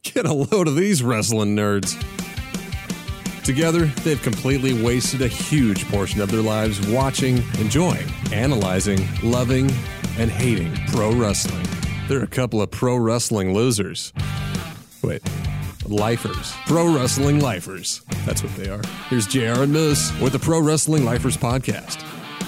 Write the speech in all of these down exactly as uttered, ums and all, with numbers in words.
Get a load of these wrestling nerds. Together, they've completely wasted a huge portion of their lives watching, enjoying, analyzing, loving, and hating pro wrestling. They're a couple of pro wrestling losers. Wait, lifers. Pro wrestling lifers. That's what they are. Here's J R and Moose with the Pro Wrestling Lifers podcast.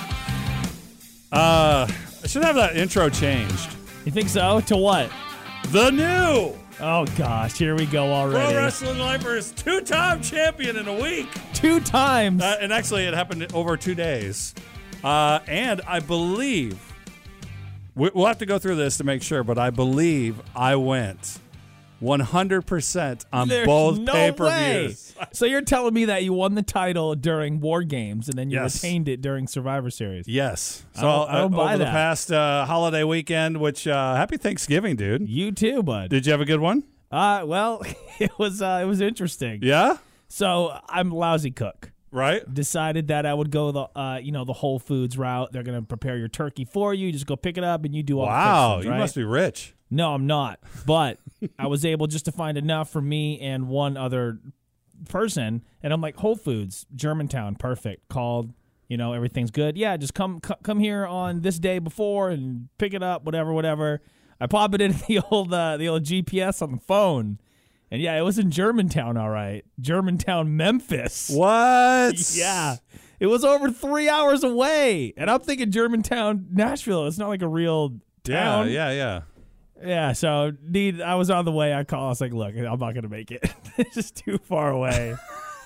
Uh, I should have that intro changed. You think so? To what? The new Oh, gosh. Here we go already. Pro Wrestling Lifers two-time champion in a week. Two times. Uh, and actually, it happened over two days. Uh, and I believe, we- we'll have to go through this to make sure, but I believe I went one hundred percent on There's both no pay-per-views. way. So you're telling me that you won the title during War Games and then you Yes. retained it during Survivor Series? Yes. So I don't- I don't uh, buy over the that. past uh, holiday weekend, which uh, happy Thanksgiving, dude. You too, bud. Did you have a good one? Uh, well, it was uh, it was interesting. Yeah? So I'm a lousy cook. Right? Decided that I would go the uh, you know the Whole Foods route. They're gonna prepare your turkey for you. Just go pick it up and you do all Wow, the fixings, you right? must be rich. No, I'm not. But I was able just to find enough for me and one other person. And I'm like, Whole Foods, Germantown, perfect. Called, you know, everything's good. Yeah, just come c- come here on this day before and pick it up, whatever, whatever. I pop it in the old uh, the old G P S on the phone. And yeah, it was in Germantown, all right. Germantown, Memphis. What? Yeah. It was over three hours away. And I'm thinking Germantown, Nashville. It's not like a real Yeah, town. yeah, yeah. Yeah, so need I was on the way. I called. I was like, "Look, I'm not gonna make it. It's just too far away."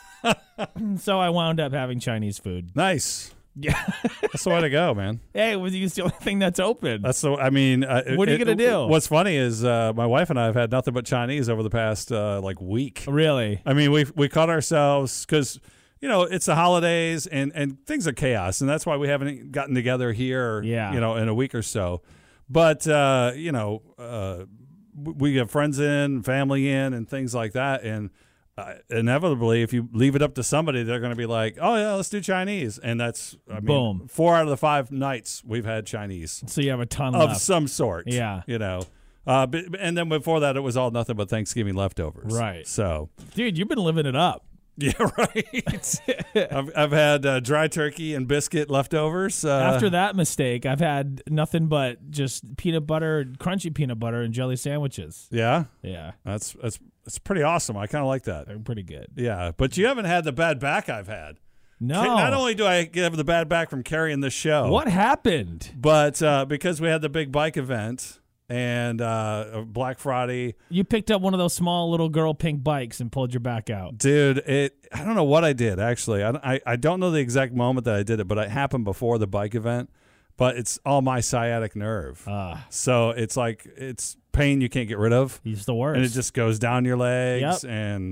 So I wound up having Chinese food. Nice. Yeah. That's the way to go, man. Hey, it was it's the only thing that's open. That's the. I mean, uh, What are you it- gonna do? What's funny is uh, my wife and I have had nothing but Chinese over the past uh, like week. Really? I mean, we we caught ourselves because you know it's the holidays and and things are chaos, and that's why we haven't gotten together here. Yeah. You know, in a week or so. But uh, you know, uh, we have friends in, family in, and things like that, and. Uh, inevitably, if you leave it up to somebody, they're going to be like, "Oh yeah, let's do Chinese," and that's I mean, Boom. Four out of the five nights we've had Chinese So you have a ton of left. some sort. Yeah. you know. Uh, but, and then before that, it was all nothing but Thanksgiving leftovers. Right. So Dude, you've been living it up. yeah, right. I've I've had uh, dry turkey and biscuit leftovers. Uh, After that mistake, I've had nothing but just peanut butter, crunchy peanut butter, and jelly sandwiches. yeah, Yeah, that's that's that's pretty awesome. I kind of like that. they're pretty good. Yeah, but you haven't had the bad back I've had. No. Not only do I have the bad back from carrying this show, What happened? but uh, because we had the big bike event and uh, Black Friday, You picked up one of those small little girl pink bikes and pulled your back out. dude. It I don't know what I did actually. I, I I don't know the exact moment that I did it, but it happened before the bike event. But it's all my sciatic nerve, Ah, so it's like it's pain you can't get rid of, he's the worst. and it just goes down your legs. Yep. And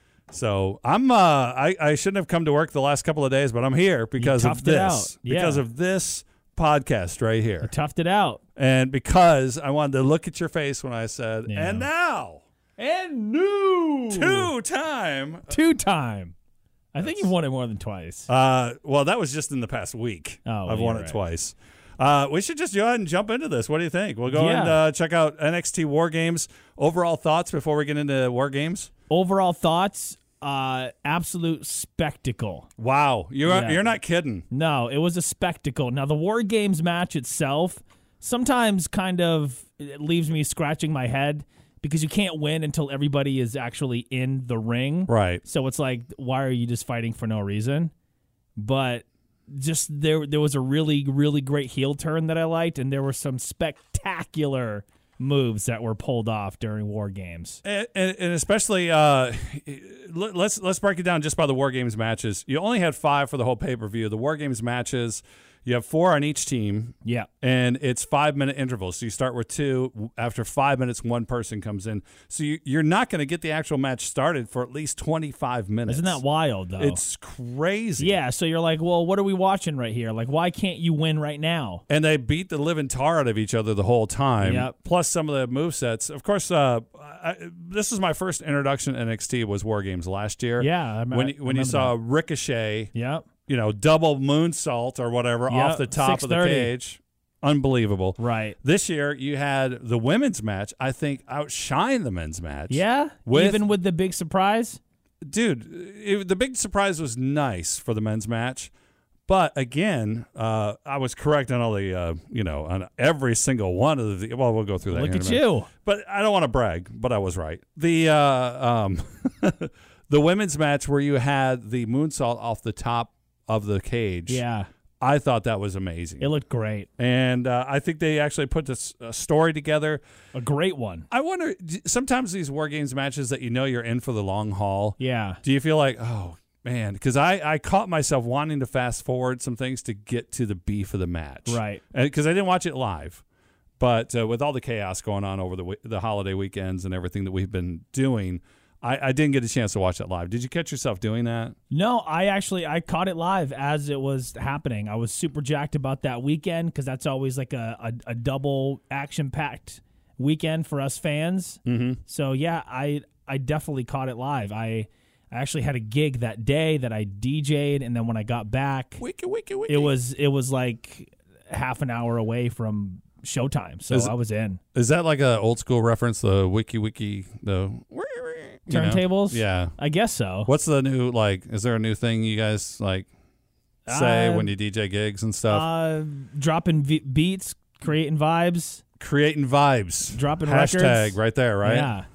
so I'm uh I I shouldn't have come to work the last couple of days, but I'm here because of toughed it out. this, Yeah. because of this podcast right here. toughed it out. And because I wanted to look at your face when I said, Yeah. and now, And new two time. two time. I think you've won it more than twice. Uh, well, that was just in the past week. Oh, I've won you're it right. twice. Uh, we should just go ahead and jump into this. What do you think? We'll go Yeah. and uh, check out N X T War Games. Overall thoughts before we get into War Games? Overall thoughts, uh, absolute spectacle. Wow, you're Yeah. you're not kidding. No, it was a spectacle. Now, the War Games match itself sometimes kind of it leaves me scratching my head because you can't win until everybody is actually in the ring. Right. So it's like, why are you just fighting for no reason? But just there, there was a really, really great heel turn that I liked, and there were some spectacular moves that were pulled off during War Games. And, and, and especially, uh, let- let's let's break it down just by the War Games matches. You only had five for the whole pay per view. The War Games matches, you have four on each team. Yeah. And it's five minute intervals. So you start with two. After five minutes, one person comes in. So you, you're not going to get the actual match started for at least twenty-five minutes. Isn't that wild, though? It's crazy. Yeah, so you're like, well, what are we watching right here? Like, why can't you win right now? And they beat the living tar out of each other the whole time. Yep. Plus some of the movesets. Of course, uh, I, this is my first introduction to N X T was War Games last year. Yeah, I, When, I when you remember saw that. Ricochet, Yep. you know, double moonsault or whatever Yep, off the top of the six thirty. cage. unbelievable. Right. This year, you had the women's match, I think, outshine the men's match. Yeah? With, Even with the big surprise? Dude, it, the big surprise was nice for the men's match. But again, uh, I was correct on all the, uh, you know, on every single one of the. Well, we'll go through that. Look here at in a minute. you. But I don't want to brag, but I was right. The uh, um, the women's match where you had the moonsault off the top of the cage. Yeah. I thought that was amazing. It looked great. And uh, I think they actually put this uh, story together. A great one. I wonder, sometimes these War Games matches that you know you're in for the long haul. Yeah. Do you feel like, oh, man, because I, I caught myself wanting to fast forward some things to get to the beef of the match. Right. Because I didn't watch it live. But uh, with all the chaos going on over the the holiday weekends and everything that we've been doing, I, I didn't get a chance to watch it live. Did you catch yourself doing that? No, I actually I caught it live as it was happening. I was super jacked about that weekend because that's always like a, a, a double action-packed weekend for us fans. Mm-hmm. So, yeah, I I definitely caught it live. I... I actually had a gig that day that I D J'd, and then when I got back, wiki, wiki, wiki. it was it was like half an hour away from showtime, so Is- I was in. Is that like a old school reference? The wiki wiki, the you know? Turntables? Yeah. I guess so. What's the new like? Is there a new thing you guys like say Uh, when you D J gigs and stuff? Uh, dropping v- beats, creating vibes, Creating vibes, dropping hashtag records. right there, right? Yeah.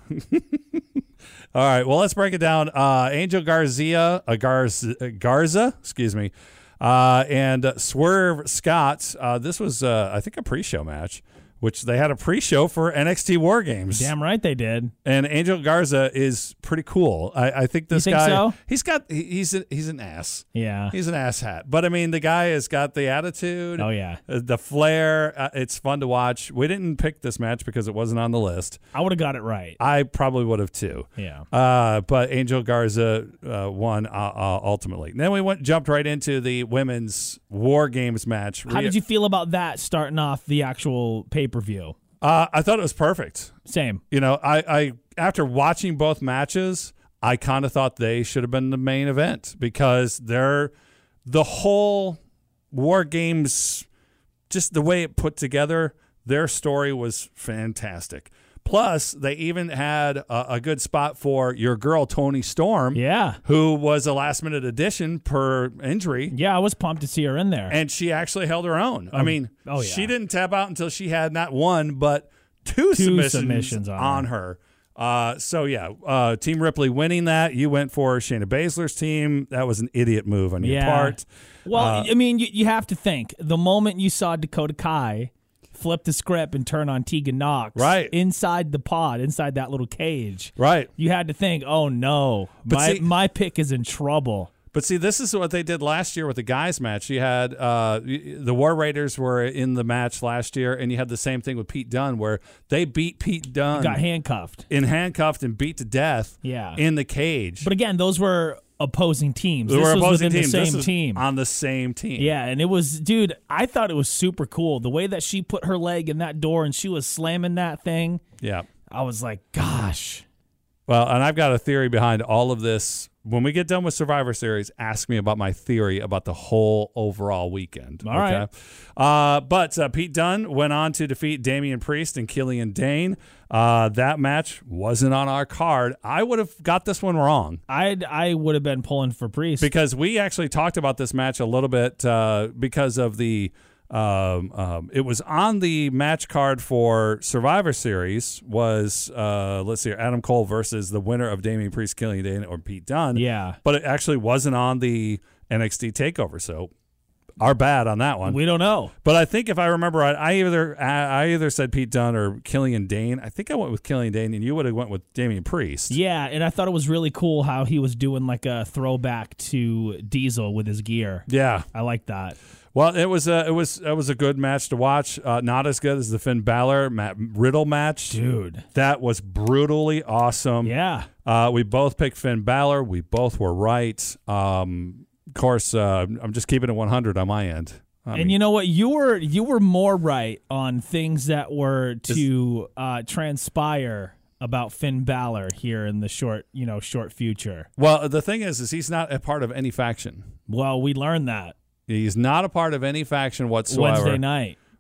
All right. Well, let's break it down. Uh, Angel Garcia, uh, Garza, uh, Garza, excuse me, uh, and uh, Swerve Scott. Uh, this was, uh, I think, a pre-show match, which they had a pre-show for N X T War Games. Damn right they did. And Angel Garza is pretty cool. I, I think this You think guy. so? He's got. he- He's a, he's an ass. Yeah. He's an ass hat. But I mean, the guy has got the attitude. Oh, yeah. uh, The flair. Uh, it's fun to watch. We didn't pick this match because it wasn't on the list. I would have got it right. I probably would have too. Yeah. Uh, but Angel Garza uh, won uh, uh, ultimately. Then we went jumped right into the women's War Games match. How did you feel about that starting off the actual pay-per-view? Uh, I thought it was perfect. Same. You know, I, I after watching both matches, I kind of thought they should have been the main event because they're the whole War Games, just the way it put together, their story was fantastic. Plus, they even had a, a good spot for your girl, Toni Storm, Yeah. who was a last-minute addition per injury. Yeah, I was pumped to see her in there. And she actually held her own. I mean, oh, yeah. she didn't tap out until she had not one, but two, Two submissions, submissions on on her. Uh, so, yeah, uh, Team Ripley winning that. You went for Shayna Baszler's team. That was an idiot move on your Yeah. part. Well, Uh, I mean, you, you have to think. The moment you saw Dakota Kai flip the script and turn on Tegan Knox Right. inside the pod, inside that little cage, Right. you had to think, oh, no, But my, see- my pick is in trouble. But see, this is what they did last year with the guys' match. You had uh, the War Raiders were in the match last year, and you had the same thing with Pete Dunne, where they beat Pete Dunne Got handcuffed. in handcuffed and beat to death Yeah. in the cage. But again, those were opposing teams. They This were was opposing within teams. the This same is team. on the same team. Yeah, and it was, dude, I thought it was super cool. The way that she put her leg in that door and she was slamming that thing, Yeah. I was like, gosh. Well, and I've got a theory behind all of this. When we get done with Survivor Series, ask me about my theory about the whole overall weekend. All right. Uh, but uh, Pete Dunne went on to defeat Damian Priest and Killian Dane. Uh, that match wasn't on our card. I would have got this one wrong I'd, I would have been pulling for Priest. because we actually talked about this match a little bit uh, because of the Um, um, it was on the match card for Survivor Series was, uh, let's see, Adam Cole versus the winner of Damian Priest, Killian Dane, or Pete Dunne. Yeah. But it actually wasn't on the N X T TakeOver, so our bad on that one. We don't know. But I think if I remember right, I either I either said Pete Dunne or Killian Dane. I think I went with Killian Dane, and you would have went with Damian Priest. Yeah, and I thought it was really cool how he was doing like a throwback to Diesel with his gear. Yeah. I like that. Well, it was a it was it was a good match to watch. Uh, not as good as the Finn Balor Matt Riddle match, Dude. That was brutally awesome. Yeah. Uh, we both picked Finn Balor. We both were right. Um, of course, uh, I'm just keeping it one hundred on my end. I And mean, you know what? You were you were more right on things that were to uh, transpire about Finn Balor here in the short, you know, short future. well, the thing is, is he's not a part of any faction. Well, we learned that He's not a part of any faction whatsoever. Wednesday night.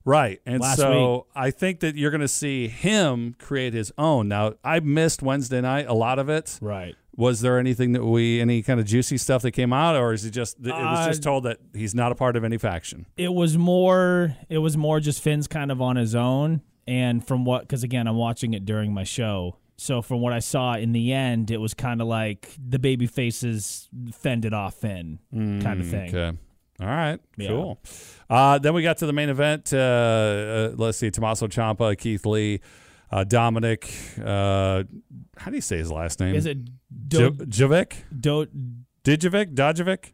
Right. And last so week. I think that you're going to see him create his own. Now, I missed Wednesday night, a lot of it. Right. Was there anything that we, any kind of juicy stuff that came out, or is it just, it was just Uh, told that he's not a part of any faction? It was more. It was more just Finn's kind of on his own, and from what, because again, I'm watching it during my show. So from what I saw in the end, it was kind of like the baby faces fended off Finn, kind of thing. Okay. All right. Yeah. Cool. Uh, then we got to the main event. Uh, uh, let's see. Tommaso Ciampa, Keith Lee, uh, Dominic. Uh, how do you say his last name? Is it Do, Jovic? Do, Dijovic? Dojovic?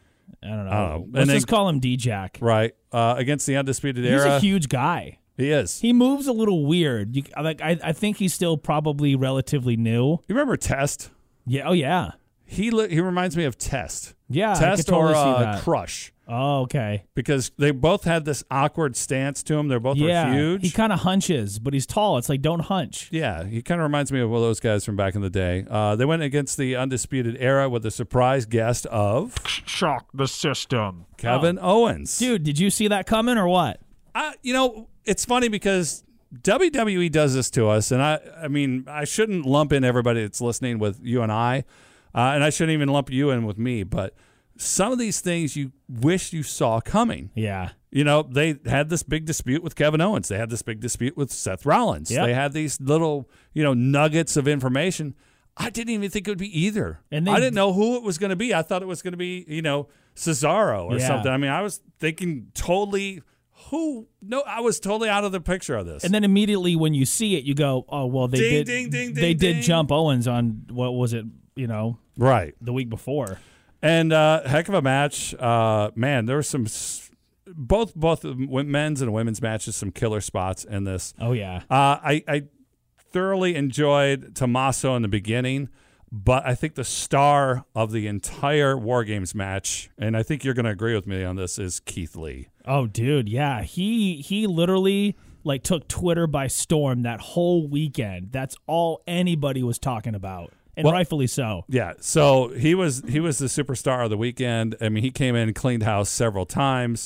I don't know. I don't know. Let's And just then- call him D-Jack. Right. Uh, against the Undisputed He's Era. a huge guy. He is. He moves a little weird. You, like I, I think he's still probably relatively new. You remember Test? Yeah. Oh yeah. He li- he reminds me of Test. Yeah. I Test could totally or see uh, that. Crush. Oh, okay. Because they both had this awkward stance to him. They're both Yeah. were huge. He kind of hunches, but he's tall. It's like don't hunch. Yeah, he kind of reminds me of one of those guys from back in the day. Uh, they went against the Undisputed Era with a surprise guest of Shock the system. Kevin Owens. Dude, did you see that coming or what? I, you know, it's funny because W W E does this to us, and I, I mean, I shouldn't lump in everybody that's listening with you and I, uh, and I shouldn't even lump you in with me, but some of these things you wish you saw coming. Yeah. You know, they had this big dispute with Kevin Owens. They had this big dispute with Seth Rollins. Yep. They had these little, you know, nuggets of information. I didn't even think it would be either. And they- I didn't know who it was going to be. I thought it was going to be, you know, Cesaro or Yeah. something. I mean, I was thinking totally who. No, I was totally out of the picture of this. And then immediately when you see it, you go, "Oh well, they Ding, did. ding, ding, they ding, did ding. jump Owens on what was it? You know, right. the week before. And uh, heck of a match. Uh, man, there were some, s- both both men's and women's matches, some killer spots in this. Oh yeah. Uh, I, I thoroughly enjoyed Tommaso in the beginning, but I think the star of the entire War Games match, and I think you're going to agree with me on this, is Keith Lee. Oh, dude, yeah. He he literally like took Twitter by storm that whole weekend. That's all anybody was talking about, and Well- rightfully so. Yeah, so he was he was the superstar of the weekend. I mean, he came in and cleaned house several times.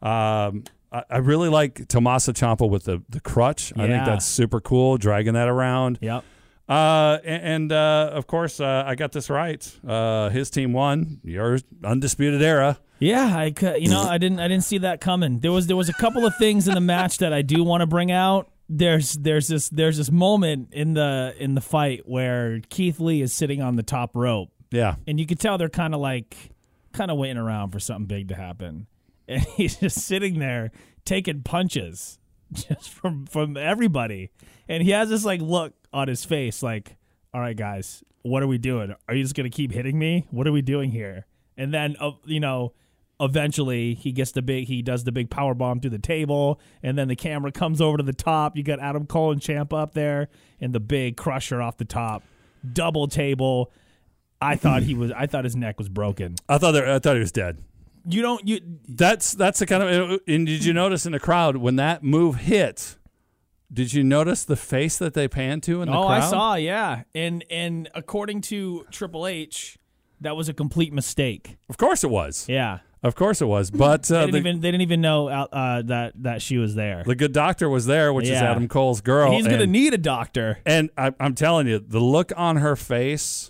Um, I, I really like Tommaso Ciampa with the, the crutch. I think Yeah. that's super cool, dragging that around. Yep. Uh, and, and uh, of course, uh, I got this right. Uh, his team won. Your Undisputed Era. Yeah, I cou- you know I didn't I didn't see that coming. There was there was a couple of things in the match that I do want to bring out. There's there's this there's this moment in the in the fight where Keith Lee is sitting on the top rope, Yeah. and you could tell they're kind of like kind of waiting around for something big to happen, and he's just sitting there taking punches just from from everybody, and he has this like look on his face like, all right guys, what are we doing? Are you just gonna keep hitting me? What are we doing here? And then uh, you know. Eventually, he gets the big. He does the big power bomb through the table, and then the camera comes over to the top. You got Adam Cole and Ciampa up there, and the big crusher off the top, double table. I thought he was. I thought his neck was broken. I thought there, I thought he was dead. You don't. You That's that's the kind of. And did you notice in the crowd when that move hit? Did you notice the face that they panned to in the oh, crowd? I saw. Yeah, and and according to Triple H, that was a complete mistake. Of course it was. Yeah, Of course it was. But they uh, didn't the, even. They didn't even know uh, that that she was there. the good doctor was there, which is Yeah. Adam Cole's girl. He's gonna and, need a doctor. And I, I'm telling you, the look on her face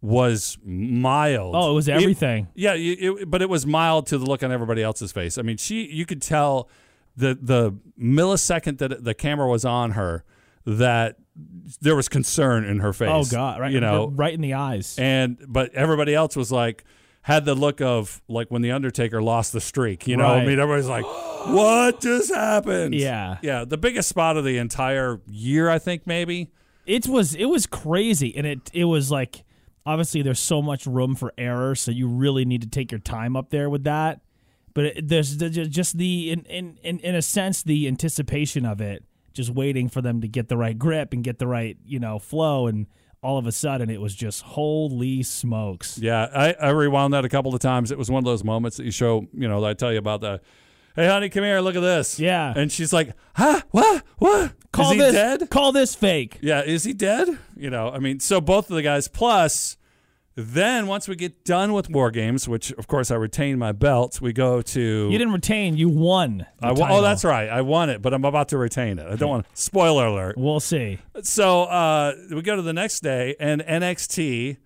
was mild. Oh, it was It- everything. yeah, you- it, but it was mild to the look on everybody else's face. I mean, she, you could tell the the millisecond that the camera was on her that there was concern in her face. Oh God! Right, you know, right in the eyes. and but everybody else was like had the look of like when the Undertaker lost the streak. You know, I Right. mean, everybody's like, "What just happened?" Yeah. yeah. The biggest spot of the entire year, I think, maybe. It was it was crazy, and it it was like obviously there's so much room for error, so you really need to take your time up there with that. But it, there's the- just the in, in in in a sense the anticipation of it, just waiting for them to get the right grip and get the right you know flow, and all of a sudden it was just holy smokes. Yeah, I, I rewound that a couple of times. It was one of those moments that you show, you know, that I tell you about the, hey, honey, come here, look at this. Yeah. And she's like, huh? What? What? Call is he this dead? call this fake. Yeah, is he dead? You know, I mean, so both of the guys, plus Then once we get done with War Games, which of course I retained my belt, we go to. You didn't retain. You won. the I, title. oh, that's right. I won it, but I'm about to retain it. I don't want. Spoiler alert. We'll see. So uh, we go to the next day, and N X T,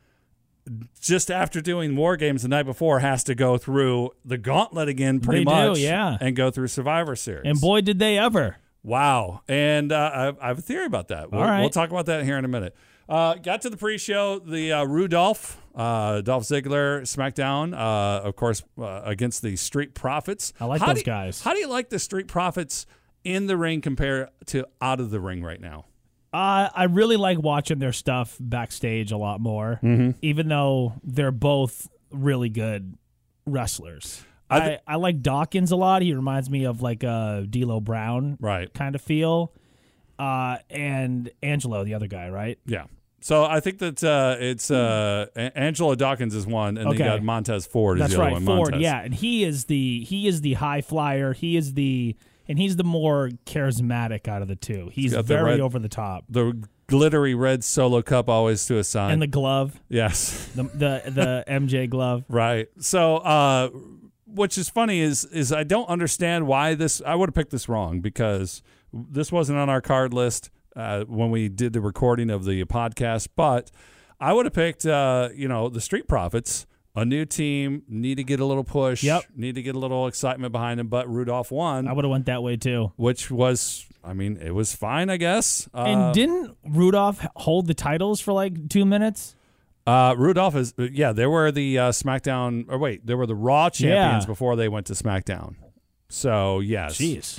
just after doing War Games the night before, has to go through the gauntlet again, pretty They do, much, yeah. and go through Survivor Series. And boy, did they ever. Wow. And uh, I, I have a theory about that. We'll, All right. we'll talk about that here in a minute. Uh, got to the pre-show, the uh, Rudolph, uh, Dolph Ziggler SmackDown, uh, of course, uh, against the Street Profits. I like How those do you- guys. How do you like the Street Profits in the ring compared to out of the ring right now? Uh, I really like watching their stuff backstage a lot more, Mm-hmm. even though they're both really good wrestlers. I I, th- I, like Dawkins a lot. He reminds me of like a D'Lo Brown Right. kind of feel. Uh, and Angelo, the other guy, right? Yeah. So I think that uh, it's uh, A- Angelo Dawkins is one, and Okay. then you got Montez Ford is That's the other right, one. Ford. Montez. Yeah, and he is the he is the high flyer. He is the and he's the more charismatic out of the two. He's got the very red- over the top. The glittery red solo cup always to his side. And the glove, yes. the the, the M J glove. Right. So, uh, which is funny is is I don't understand why this. I would have picked this wrong because this wasn't on our card list uh, when we did the recording of the podcast. But I would have picked, uh, you know, the Street Profits, a new team, need to get a little push. Yep. Need to get a little excitement behind them. But Rudolph won, I would have went that way too. which was, I mean, it was fine, I guess. Uh, And didn't Rudolph hold the titles for like two minutes? Uh, Rudolph is yeah. They were the uh, SmackDown. Or wait, they were the Raw champions Yeah. before they went to SmackDown. So yes. Jeez.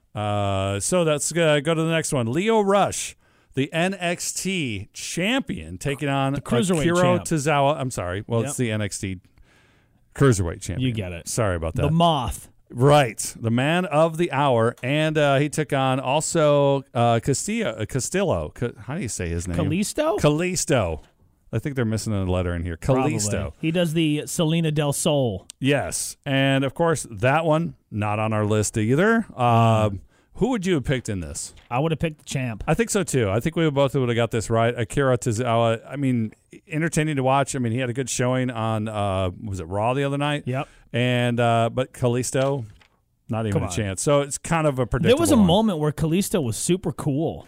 Uh, so let's uh, go to the next one. Leo Rush, the N X T champion, taking on Cruiserweight Akira champ. Tozawa. I'm sorry. Well, Yep. it's the N X T Cruiserweight champion. You get it. Sorry about that. The Moth. Right, the man of the hour, and uh, he took on also uh, Castillo. Uh, Castillo. Ca- How do you say his name? Kalisto? Kalisto. I think they're missing a letter in here. Kalisto. Probably. He does the Selena Del Sol. Yes, and of course that one not on our list either. Um, who would you have picked in this? I would have picked the champ. I think so too. I think we both would have got this right. Akira Tozawa. I mean, entertaining to watch. I mean, he had a good showing on uh, was it Raw the other night? Yep. And uh, but Kalisto, not even Come a on. chance. So it's kind of a predictable. There was a one. moment where Kalisto was super cool.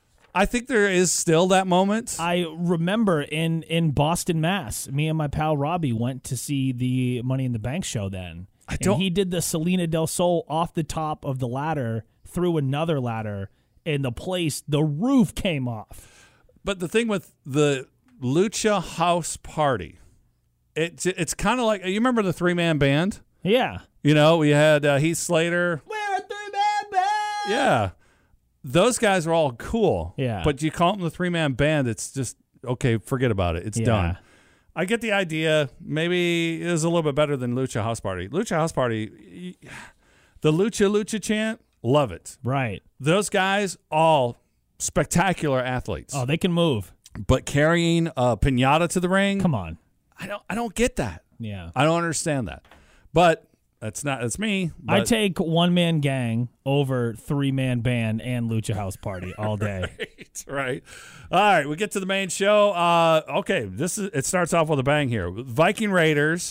I think there is still that moment. I remember in, in Boston, Mass, me and my pal Robbie went to see the Money in the Bank show then. I don't- And he did the Selena Del Sol off the top of the ladder through another ladder, and the place, the roof came off. But the thing with the Lucha House Party, it's it's kind of like you remember the three man band. Yeah. You know, we had uh, Heath Slater. We're a three-man band! Yeah, those guys are all cool. Yeah. but you call them the three man band, it's just okay. Forget about it. It's Yeah. done. I get the idea. Maybe it was a little bit better than Lucha House Party. Lucha House Party, y- the Lucha Lucha chant, love it. Right. Those guys, all spectacular athletes. Oh, they can move. But carrying a pinata to the ring, Come on. I don't, I don't get that. Yeah. I don't understand that. But that's not, that's me. I but- take one-man gang over three-man band and Lucha House Party all day. Right, right. All right, we get to the main show. Uh, okay, this is it starts off with a bang here. Viking Raiders,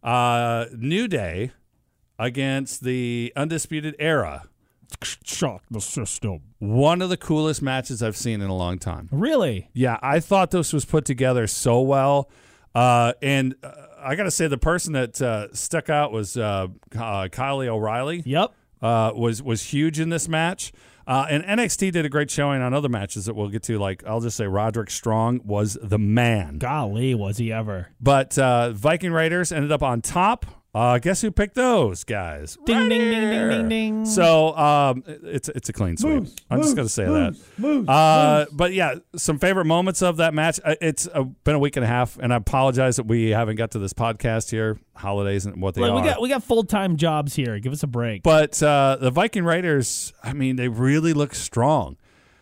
uh, New Day against the Undisputed Era. Shock the system. One of the coolest matches I've seen in a long time. Really? Yeah, I thought this was put together so well. Uh, and uh, I got to say, the person that uh, stuck out was uh, uh, Kylie O'Reilly. Yep. Uh, was was huge in this match. Uh, and N X T did a great showing on other matches that we'll get to. Like, I'll just say Roderick Strong was the man. Golly, was he ever. But uh, Viking Raiders ended up on top. Uh, guess who picked those guys? Ding, Right ding, ding, ding, here. ding, ding. So um, it's it's a clean sweep. I'm just going to say that. Uh, but yeah, some favorite moments of that match. Uh, It's uh, been a week and a half, and I apologize that we haven't got to this podcast here, holidays and what they Look, are. we got we got full-time jobs here. Give us a break. But uh, the Viking Raiders, I mean, they really look strong.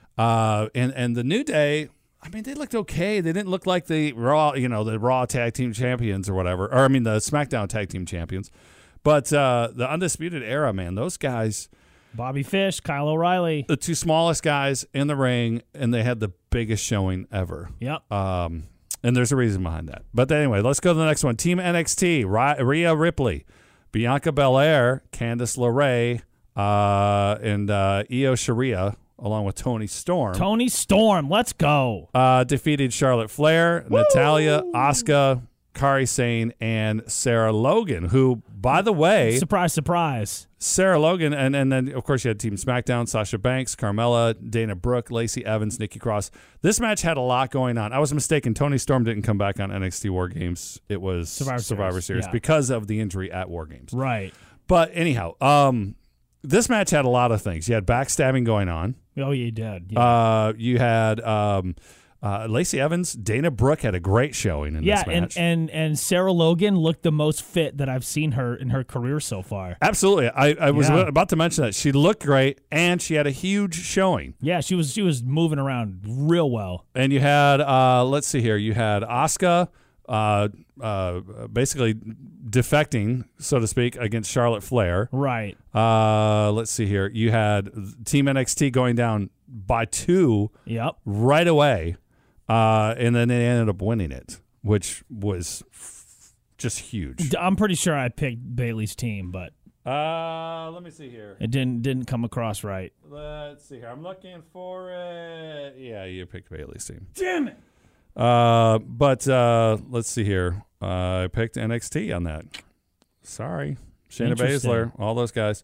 Uh, and and the New Day, I mean, they looked okay. They didn't look like the Raw, you know, the Raw Tag Team Champions or whatever, or I mean, the SmackDown Tag Team Champions. But uh, the Undisputed Era, man, those guys, Bobby Fish, Kyle O'Reilly. the two smallest guys in the ring, and they had the biggest showing ever. Yep. Um, And there's a reason behind that. But anyway, let's go to the next one. Team N X T, Rhea Ripley, Bianca Belair, Candice LeRae, uh, and uh, Io Shirai, along with Toni Storm. Toni Storm, let's go. Uh, defeated Charlotte Flair, Woo! Natalya, Asuka, Kairi Sane, and Sarah Logan, who, by the way... Surprise, surprise. Sarah Logan, and, and then, of course, you had Team SmackDown, Sasha Banks, Carmella, Dana Brooke, Lacey Evans, Nikki Cross. This match had a lot going on. I was mistaken. Toni Storm didn't come back on N X T War Games. It was Survivor, Survivor Series, Series yeah. because of the injury at War Games. Right. But anyhow, um, this match had a lot of things. You had backstabbing going on. Oh, you did. Yeah, Uh, you had... Um, Uh, Lacey Evans, Dana Brooke had a great showing in yeah this match. and, and, and Sarah Logan looked the most fit that I've seen her in her career so far. Absolutely. I, I was Yeah. about to mention that. She looked great, and she had a huge showing. Yeah, she was she was moving around real well. And you had, uh, let's see here, you had Asuka uh, uh, basically defecting, so to speak, against Charlotte Flair. Right. Uh, let's see here. You had Team N X T going down by two Yep. right away. Uh, and then they ended up winning it, which was f- just huge. I'm pretty sure I picked Bailey's team, but Uh, let me see here. it didn't didn't come across right. Let's see here. I'm looking for it. Yeah, you picked Bailey's team. Damn it. Uh, but uh, let's see here. Uh, I picked N X T on that. Sorry, Shayna Interesting. Baszler, all those guys.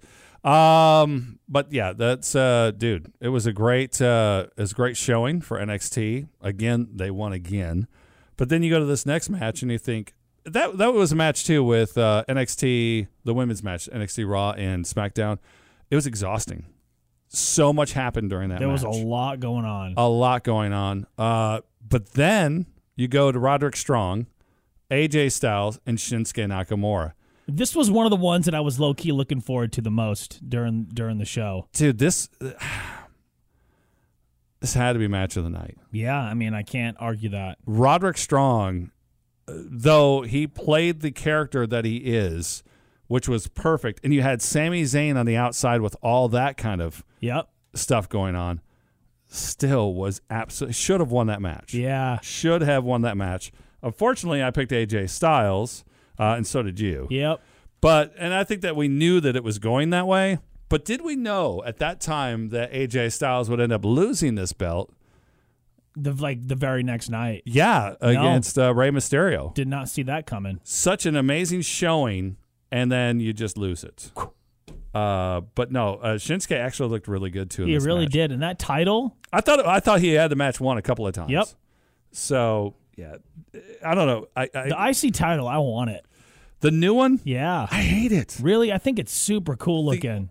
Um, but yeah, that's uh, dude. It was a great, uh, it was a great showing for N X T. Again, they won again. But then you go to this next match and you think that that was a match too with uh, N X T, the women's match, N X T Raw and SmackDown. It was exhausting. So much happened during that There match. was a lot going on. A lot going on. Uh, but then you go to Roderick Strong, A J Styles, and Shinsuke Nakamura. This was one of the ones that I was low key looking forward to the most during during the show. Dude, this this had to be match of the night. Yeah, I mean, I can't argue that. Roderick Strong, uh, though he played the character that he is, which was perfect, and you had Sami Zayn on the outside with all that kind of Yep. stuff going on, still was absolutely should have won that match. Yeah. Should have won that match. Unfortunately, I picked A J Styles, uh, and so did you. Yep. But, and I think that we knew that it was going that way. But did we know at that time that A J Styles would end up losing this belt? The like the very next night. Yeah, against uh, Rey Mysterio. Did not see that coming. Such an amazing showing, and then you just lose it. Uh, but no, uh, Shinsuke actually looked really good too. In He this really match. did. And that title, I thought I thought he had the match won a couple of times. Yep. So yeah, I don't know. I, I the I C title, I want it. the new one. Yeah. I hate it. Really, I think it's super cool looking.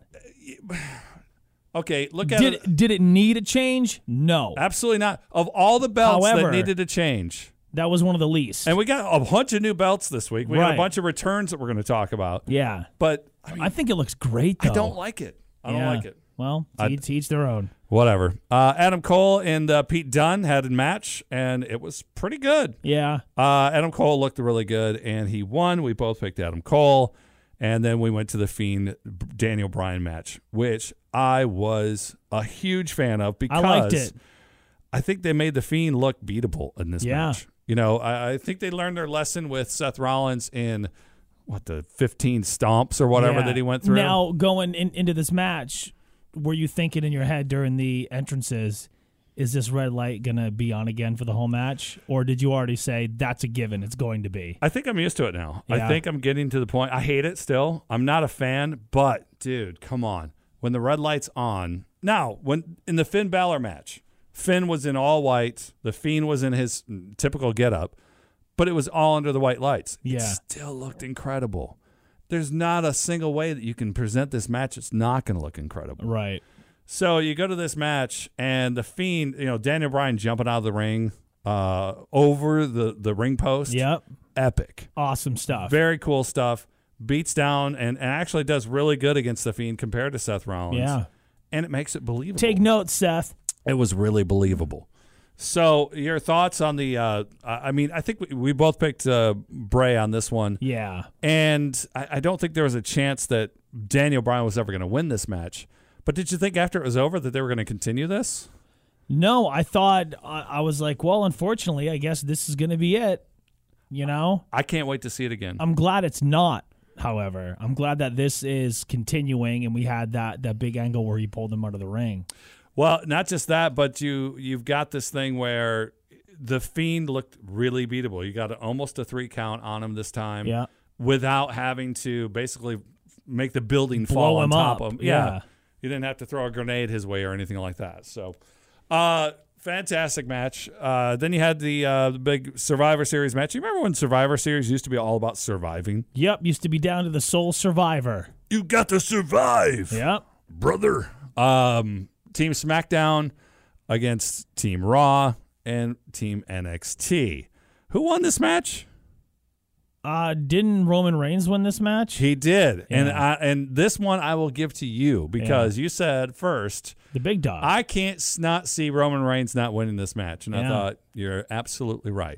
Okay, look at Did it. did it need a change? No. Absolutely not. Of all the belts However- that needed to change. That was one of the least. And we got a bunch of new belts this week. We got Right. a bunch of returns that we're going to talk about. yeah. But I mean, I think it looks great though. I don't like it. I don't Yeah. like it. Well, to I- each, to each their own. Whatever. Uh, Adam Cole and uh, Pete Dunne had a match, and it was pretty good. Yeah. Uh, Adam Cole looked really good, and he won. We both picked Adam Cole. And then we went to the Fiend Daniel Bryan match, which I was a huge fan of because I liked it. I think they made the Fiend look beatable in this Yeah. match. You know, I, I think they learned their lesson with Seth Rollins in what the fifteen stomps or whatever Yeah. that he went through. Now, going in, into this match, were you thinking in your head during the entrances, is this red light going to be on again for the whole match? Or did you already say that's a given, it's going to be? I think I'm used to it now. I Yeah. think I'm getting to the point. I hate it still. I'm not a fan, but dude, come on. When the red light's on. Now, when in the Finn Balor match, Finn was in all white. The Fiend was in his typical getup, but it was all under the white lights. It Yeah. still looked incredible. There's not a single way that you can present this match. It's not going to look incredible. Right. So you go to this match, and the Fiend, you know, Daniel Bryan jumping out of the ring uh, over the, the ring post. Yep. Epic. Awesome stuff. Very cool stuff. Beats down and, and actually does really good against the Fiend compared to Seth Rollins. Yeah. And it makes it believable. Take notes, Seth. It was really believable. So your thoughts on the, uh, I I mean, I think we, we both picked uh, Bray on this one. Yeah. And I, I don't think there was a chance that Daniel Bryan was ever going to win this match. But did you think after it was over that they were going to continue this? No, I thought I, I was like, well, unfortunately, I guess this is going to be it. You know, I can't wait to see it again. I'm glad it's not. However, I'm glad that this is continuing, and we had that that big angle where he pulled him out of the ring. Well, not just that, but you you've got this thing where the Fiend looked really beatable. You got almost a three count on him this time, Yeah. without having to basically make the building Blow fall on him top up. of him. Yeah. You didn't have to throw a grenade his way or anything like that. So, uh, fantastic match. Uh, then you had the, uh, the big Survivor Series match. You remember when Survivor Series used to be all about surviving? Yep, used to be down to the sole survivor. You got to survive, Yep. brother. Um, Team SmackDown against Team Raw and Team N X T. Who won this match? Uh, didn't Roman Reigns win this match? He did, and Yeah. I, and this one I will give to you because you said first The big dog. I can't s- not see Roman Reigns not winning this match, and I Yeah. thought you're absolutely right.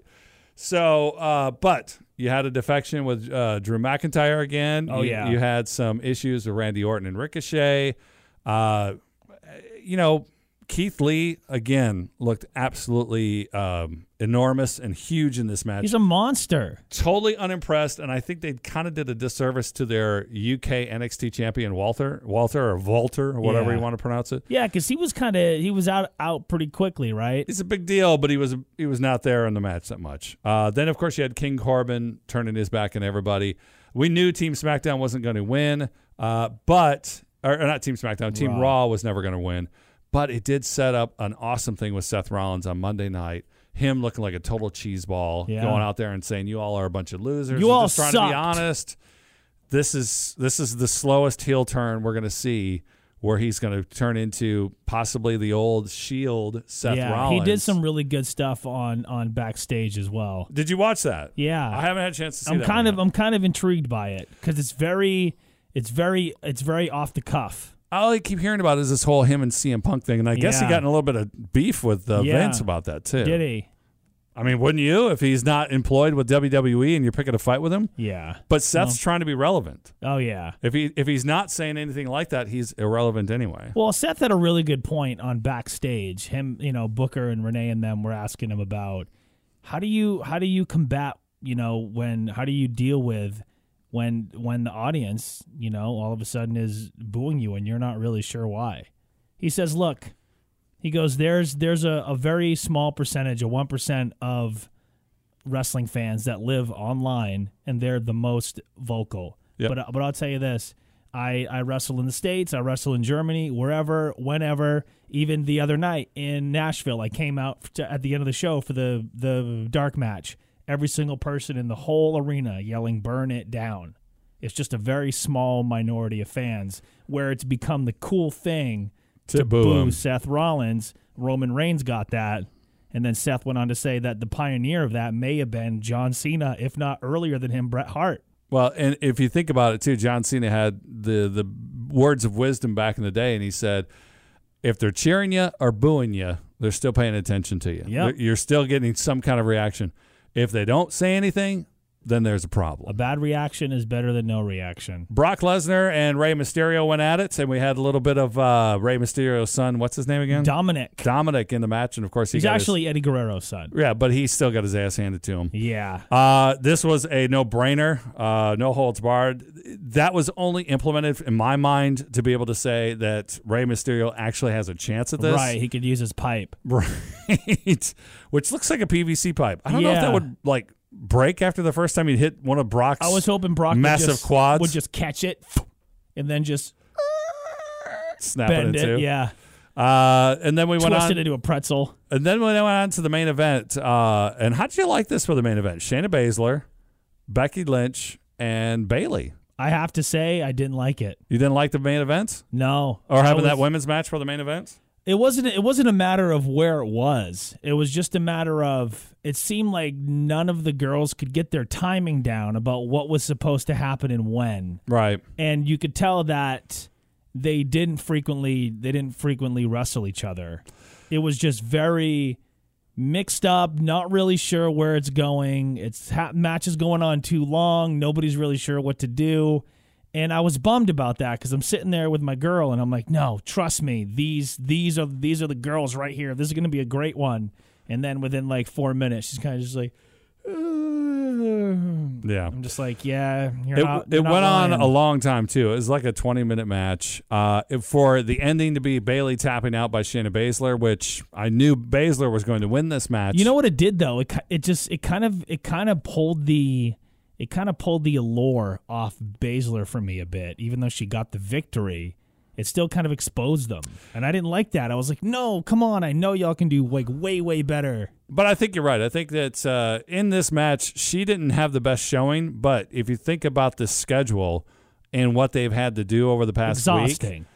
So, uh, but you had a defection with uh, Drew McIntyre again. Oh, you, yeah. you had some issues with Randy Orton and Ricochet. Uh, you know, Keith Lee again looked absolutely um, enormous and huge in this match. He's a monster. Totally unimpressed, and I think they kind of did a disservice to their U K N X T champion Walter, Walter or Walter or whatever Yeah. you want to pronounce it. Yeah, because he was kind of he was out out pretty quickly, right? It's a big deal, but he was he was not there in the match that much. Uh, then, of course, you had King Corbin turning his back on everybody. We knew Team SmackDown wasn't going to win, uh, but or, or not Team SmackDown, Team Raw. Raw was never going to win. But it did set up an awesome thing with Seth Rollins on Monday night. Him looking like a total cheeseball, Yeah. going out there and saying, "You all are a bunch of losers." You I'm all just trying sucked. to be honest. This is this is the slowest heel turn we're going to see, where he's going to turn into possibly the old Shield Seth yeah, Rollins. he did some really good stuff on on backstage as well. Did you watch that? Yeah, I haven't had a chance to see I'm that kind one of yet. I'm kind of intrigued by it because it's very it's very it's very off the cuff. All I keep hearing about is this whole him and C M Punk thing, and I guess he Yeah. got in a little bit of beef with uh, Yeah. Vince about that too. Did he? I mean, wouldn't you if he's not employed with W W E and you're picking a fight with him? Yeah. But Seth's trying to be relevant. Oh yeah. If he if he's not saying anything like that, he's irrelevant anyway. Well, Seth had a really good point on backstage. Him, you know, Booker and Renee and them were asking him about how do you how do you combat, you know, when how do you deal with when when the audience, you know, all of a sudden is booing you and you're not really sure why. He says, look, he goes, there's there's a, a very small percentage, a one percent of wrestling fans that live online and they're the most vocal. Yep. But but I'll tell you this. I, I wrestle in the States, I wrestle in Germany, wherever, whenever. Even the other night in Nashville, I came out to, at the end of the show for the, the dark match. Every single person in the whole arena yelling, burn it down. It's just a very small minority of fans where it's become the cool thing To to, boo boo him. Seth Rollins. Roman Reigns got that. And then Seth went on to say that the pioneer of that may have been John Cena, if not earlier than him, Bret Hart. Well, and if you think about it too, John Cena had the the words of wisdom back in the day, and he said, "If they're cheering you or booing you, they're still paying attention to you. Yep. You're still getting some kind of reaction. If they don't say anything, then there's a problem." A bad reaction is better than no reaction. Brock Lesnar and Rey Mysterio went at it, and we had a little bit of uh, Rey Mysterio's son. What's his name again? Dominic. Dominic in the match, and of course he He's got actually Eddie Guerrero's son. his, yeah, but he still got his ass handed to him. Yeah. Uh, this was a no-brainer, uh, no holds barred. That was only implemented in my mind to be able to say that Rey Mysterio actually has a chance at this. Right. He could use his pipe. Right. Which looks like a P V C pipe. I don't know if Yeah. that would like break after the first time he hit one of Brock's I was hoping Brock massive would just, quads. would just catch it and then just snap bend it it. into. Yeah. Uh, and then we went Twist on. it into a pretzel. And then we went on to the main event. Uh, and how did you like this for the main event? Shayna Baszler, Becky Lynch, and Bayley. I have to say, I didn't like it. You didn't like the main event? No. Or I having was- that women's match for the main event? It wasn't. It wasn't a matter of where it was. It was just a matter of. It seemed like none of the girls could get their timing down about what was supposed to happen and when, Right. and you could tell that they didn't frequently. They didn't frequently wrestle each other. It was just very mixed up. Not really sure where it's going. It's ha- matches going on too long. Nobody's really sure what to do. And I was bummed about that because I'm sitting there with my girl, and I'm like, no, trust me, these these are these are the girls right here. This is going to be a great one. And then within like four minutes, she's kind of just like, Yeah. I'm just like, yeah, you're It, not. it you're not went on lying. a long time, too. It was like a twenty-minute match. Uh, for the ending to be Bayley tapping out by Shayna Baszler, which I knew Baszler was going to win this match. You know what it did though? It ki- it just it kind of it kind of pulled the it kind of pulled the allure off Baszler for me a bit. Even though she got the victory, it still kind of exposed them, and I didn't like that. I was like, no, come on, I know y'all can do like way way better. But I think you're right. I think that uh, in this match, she didn't have the best showing. But if you think about the schedule and what they've had to do over the past week, Exhausting.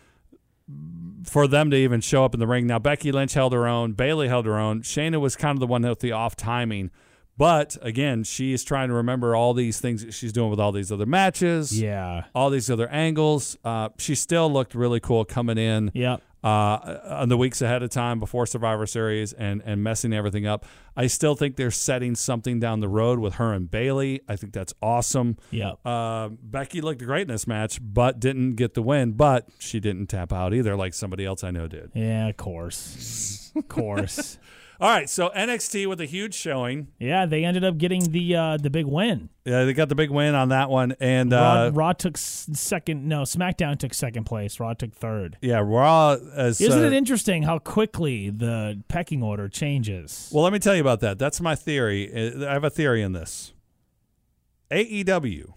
for them to even show up in the ring. Now, Becky Lynch held her own. Bayley held her own. Shayna was kind of the one with the off timing. But, again, she is trying to remember all these things that she's doing with all these other matches, Yeah. all these other angles. Uh, she still looked really cool coming in Yep. uh, on the weeks ahead of time before Survivor Series and, and messing everything up. I still think they're setting something down the road with her and Bayley. I think that's awesome. Yep. Uh, Becky looked great in this match, but didn't get the win. But she didn't tap out either, like somebody else I know did. Yeah, of course. Of course. All right, so N X T with a huge showing. Yeah, they ended up getting the uh, the big win. Yeah, they got the big win on that one, and Raw, uh, Raw took s- second. No, SmackDown took second place. Raw took third. yeah, Raw. As, Isn't uh, it interesting how quickly the pecking order changes? Well, let me tell you about that. That's my theory. I have a theory in this. A E W,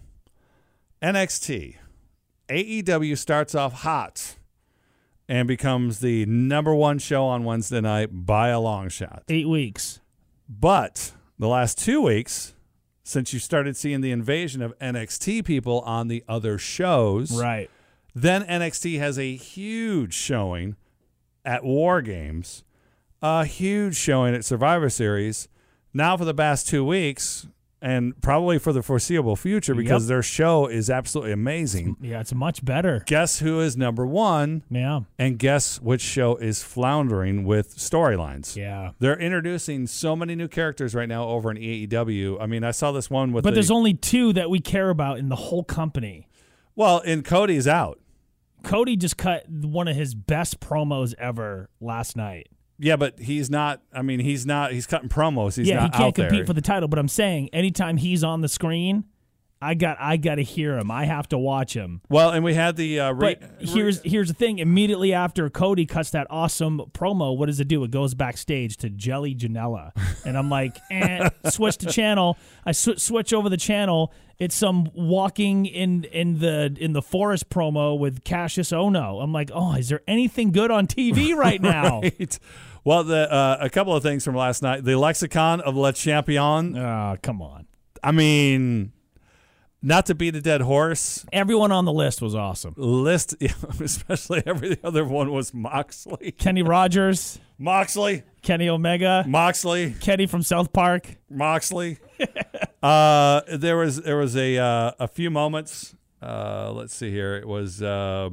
N X T, A E W starts off hot and becomes the number one show on Wednesday night by a long shot. Eight weeks. But the last two weeks, since you started seeing the invasion of N X T people on the other shows, Right. then N X T has a huge showing at War Games, a huge showing at Survivor Series. Now for the past two weeks, and probably for the foreseeable future, because Yep. their show is absolutely amazing. Yeah, it's much better. Guess who is number one? Yeah. And guess which show is floundering with storylines? Yeah. They're introducing so many new characters right now over in A E W. I mean, I saw this one with But the, there's only two that we care about in the whole company. well, and Cody's out. Cody just cut one of his best promos ever last night. Yeah, but he's not. I mean, he's not. He's cutting promos. He's yeah, not he can't out compete there. for the title, but I'm saying anytime he's on the screen, I got I got to hear him. I have to watch him. Well, and we had the. Uh, re- But here's here's the thing. Immediately after Cody cuts that awesome promo, what does it do? It goes backstage to Jelly Janela, and I'm like, eh, switch the channel. I sw- switch over the channel. It's some walking in in the in the forest promo with Cassius Ohno. I'm like, oh, is there anything good on T V right now? Right. Well, the uh, a couple of things from last night. The lexicon of Le Champion. Oh, come on. I mean, not to beat a dead horse. Everyone on the list was awesome. List, especially every other one was Moxley. Kenny Rogers, Moxley. Kenny Omega, Moxley. Kenny from South Park. Moxley. uh, there was there was a uh, a few moments. Uh, let's see here. It was. Uh,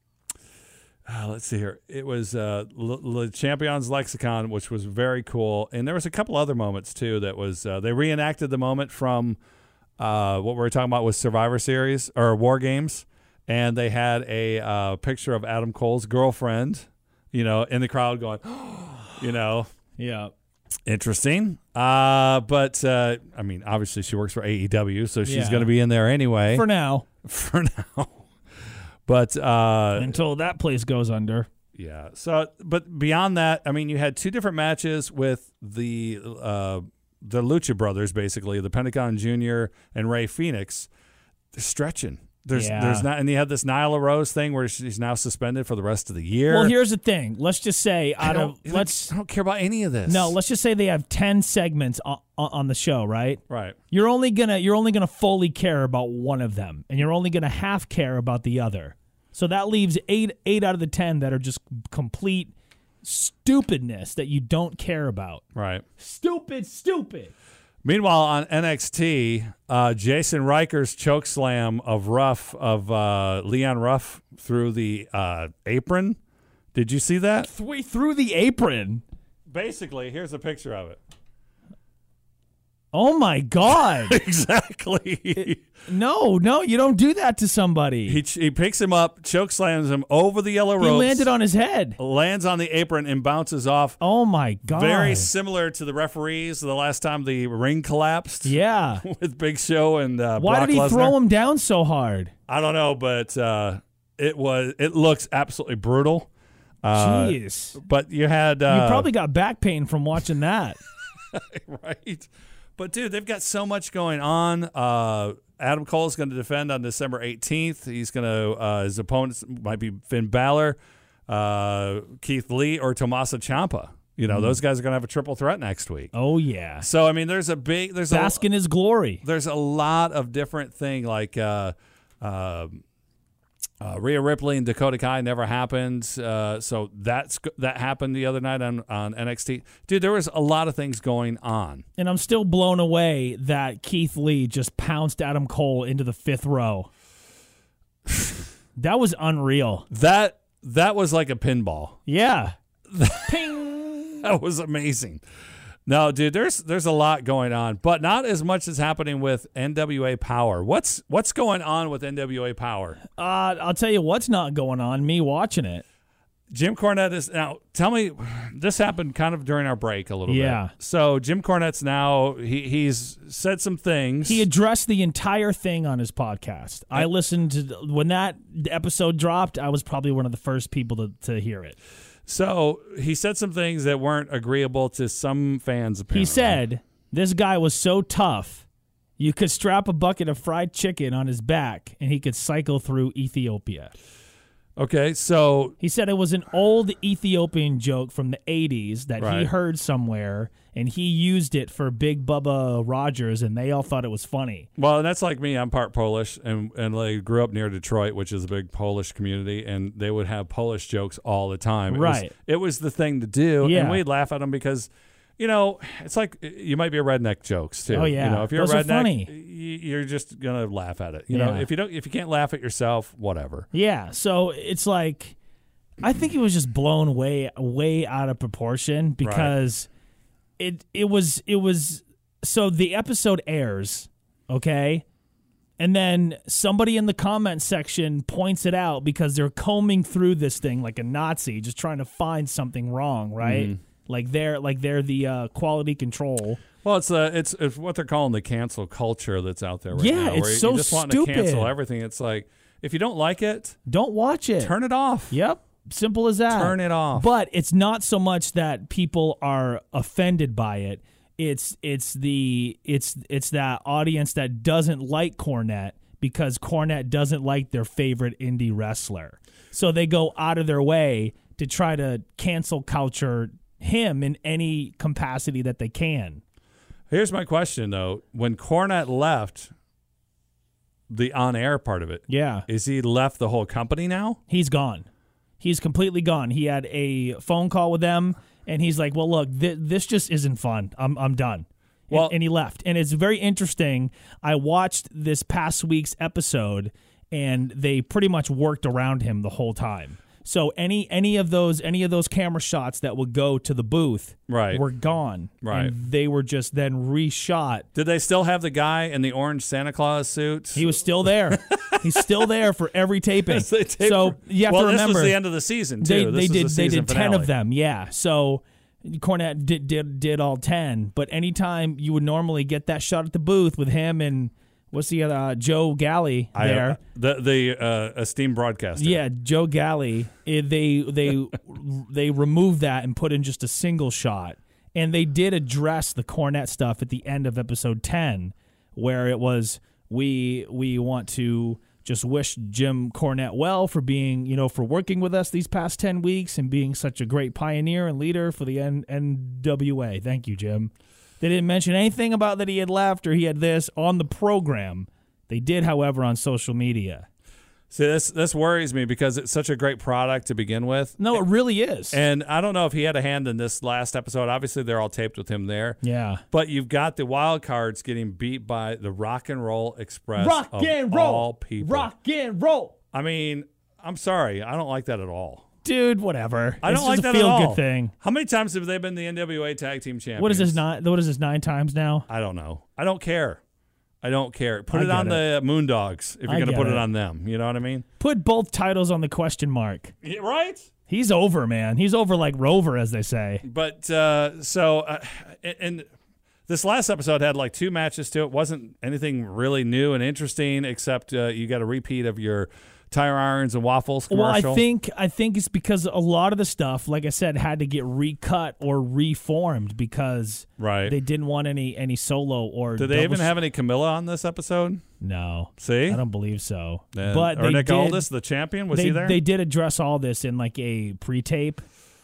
Uh, let's see here. It was uh, Le, Le Champion's Lexicon, which was very cool. And there was a couple other moments, too, that was uh, they reenacted the moment from uh, what we were talking about with Survivor Series or War Games. And they had a uh, picture of Adam Cole's girlfriend, you know, in the crowd going, you know, Yeah. interesting. Uh, but, uh, I mean, obviously she works for A E W, so she's Yeah. going to be in there anyway. For now. For now. But uh, Until that place goes under. yeah. So, but beyond that, I mean, you had two different matches with the uh, the Lucha Brothers, basically the Pentagon Junior and Rey Fenix. They're stretching. There's, Yeah. there's not, and you had this Nyla Rose thing where she's now suspended for the rest of the year. Well, here's the thing. Let's just say I out don't, of let's I don't care about any of this. no, let's just say they have ten segments on, on the show, right? right. You're only gonna you're only gonna fully care about one of them, and you're only gonna half care about the other. So that leaves eight eight out of the ten that are just complete stupidness that you don't care about. Right. Stupid, stupid. Meanwhile, on N X T, uh, Jason Riker's chokeslam of Ruff of uh, Leon Ruff through the uh, apron. Did you see that? Th- through the apron. Basically, here's a picture of it. Oh my God! Exactly. No, no, you don't do that to somebody. he he picks him up, choke slams him over the yellow He ropes. landed on his head. lands on the apron and bounces off. Oh my God! Very similar to the referees the last time the ring collapsed. Yeah. With Big Show and uh, Why Brock did he Lesnar. throw him down so hard? I don't know, but uh, it was it looks absolutely brutal. Uh, Jeez. But you had uh, you probably got back pain from watching that. right. But dude, they've got so much going on. Uh, Adam Cole is going to defend on December eighteenth. He's going to uh, his opponents might be Finn Balor, uh, Keith Lee, or Tommaso Ciampa. You know, mm. those guys are going to have a triple threat next week. Oh yeah. So I mean, there's a big there's bask a, in his glory. There's a lot of different things like. Uh, uh, Uh, Rhea Ripley and Dakota Kai never happened, uh, so that's that happened the other night on, on N X T. Dude, there was a lot of things going on. And I'm still blown away that Keith Lee just pounced Adam Cole into the fifth row. That was unreal. That that was like a pinball. Yeah. Ping. That was amazing. No, dude, there's there's a lot going on, but not as much as happening with N W A Power. What's what's going on with N W A Power? Uh, I'll tell you what's not going on. Me watching it. Jim Cornette is now. Tell me, this happened kind of during our break a little yeah. bit. So Jim Cornette's now he he's said some things. He addressed the entire thing on his podcast. I listened to when that episode dropped. I was probably one of the first people to to hear it. So he said some things that weren't agreeable to some fans, apparently. He said this guy was so tough, you could strap a bucket of fried chicken on his back and he could cycle through Ethiopia. Okay, so... He said it was an old Ethiopian joke from the eighties that right. he heard somewhere, and he used it for Big Bubba Rogers, and they all thought it was funny. Well, that's like me. I'm part Polish, and and like grew up near Detroit, which is a big Polish community, and they would have Polish jokes all the time. It right. Was, it was the thing to do, yeah. and we'd laugh at them because... You know, it's like you might be a redneck jokes too. Oh yeah, you know, if you're those a are redneck, funny. you're just gonna laugh at it. You yeah. know, if you don't, if you can't laugh at yourself, whatever. Yeah, so it's like, I think it was just blown way, way out of proportion because right. it it was it was so the episode airs, okay, and then somebody in the comment section points it out because they're combing through this thing like a Nazi, just trying to find something wrong, right? Mm. Like they're like they're the uh, quality control. Well, it's uh, it's it's what they're calling the cancel culture that's out there right yeah, now. Yeah, it's where so you just stupid. want to cancel everything. It's like if you don't like it, don't watch it. Turn it off. Yep, simple as that. Turn it off. But it's not so much that people are offended by it. It's it's the it's it's that audience that doesn't like Cornette because Cornette doesn't like their favorite indie wrestler. So they go out of their way to try to cancel culture him in any capacity that they can. Here's my question, though. When Cornette left the on-air part of it, yeah, is he left the whole company now? He's gone. He's completely gone. He had a phone call with them, and he's like, well, look, th- this just isn't fun. I'm I'm done. Well, and, and he left. And it's very interesting. I watched this past week's episode, and they pretty much worked around him the whole time. So any any of those any of those camera shots that would go to the booth right. were gone. Right. And they were just then reshot. Did they still have the guy in the orange Santa Claus suit? He was still there. He's still there for every taping. so you have well, to remember. this was the end of the season too. They, this they was did the they did finale. ten of them, yeah. So Cornette did, did did all ten. But anytime you would normally get that shot at the booth with him and what's the other uh, Joe Galley there? I, uh, the the uh, esteemed broadcaster. Yeah, Joe Galley. It, they they they removed that and put in just a single shot, and they did address the Cornette stuff at the end of episode ten, where it was we we want to just wish Jim Cornette well for being you know for working with us these past ten weeks and being such a great pioneer and leader for the N- N W A. Thank you, Jim. They didn't mention anything about that he had left or he had this on the program. They did, however, on social media. See, this this worries me because it's such a great product to begin with. No, it really is. And I don't know if he had a hand in this last episode. Obviously, they're all taped with him there. Yeah. But you've got the wild cards getting beat by the Rock and Roll Express Rock of and roll. all people. Rock and roll. I mean, I'm sorry. I don't like that at all. Dude, whatever. I It's don't like just that a at feel all. good thing. How many times have they been the N W A Tag Team Champions? What is this nine? What is this nine times now? I don't know. I don't care. I don't care. Put I it on get the Moondogs if you're I going to get put it. it. on them. You know what I mean? Put both titles on the question mark. Yeah, right? He's over, man. He's over like Rover, as they say. But uh, so, uh, and, and this last episode had like two matches to it. Wasn't anything really new and interesting except uh, you got a repeat of your tire irons and waffles commercial. Well, I think I think it's because a lot of the stuff, like I said, had to get recut or reformed because right. they didn't want any any solo or. Did they even double have any Camilla on this episode? No. See, I don't believe so. And, but or they Nick did, Aldis, the champion, was they, he there? They did address all this in like a pre-tape.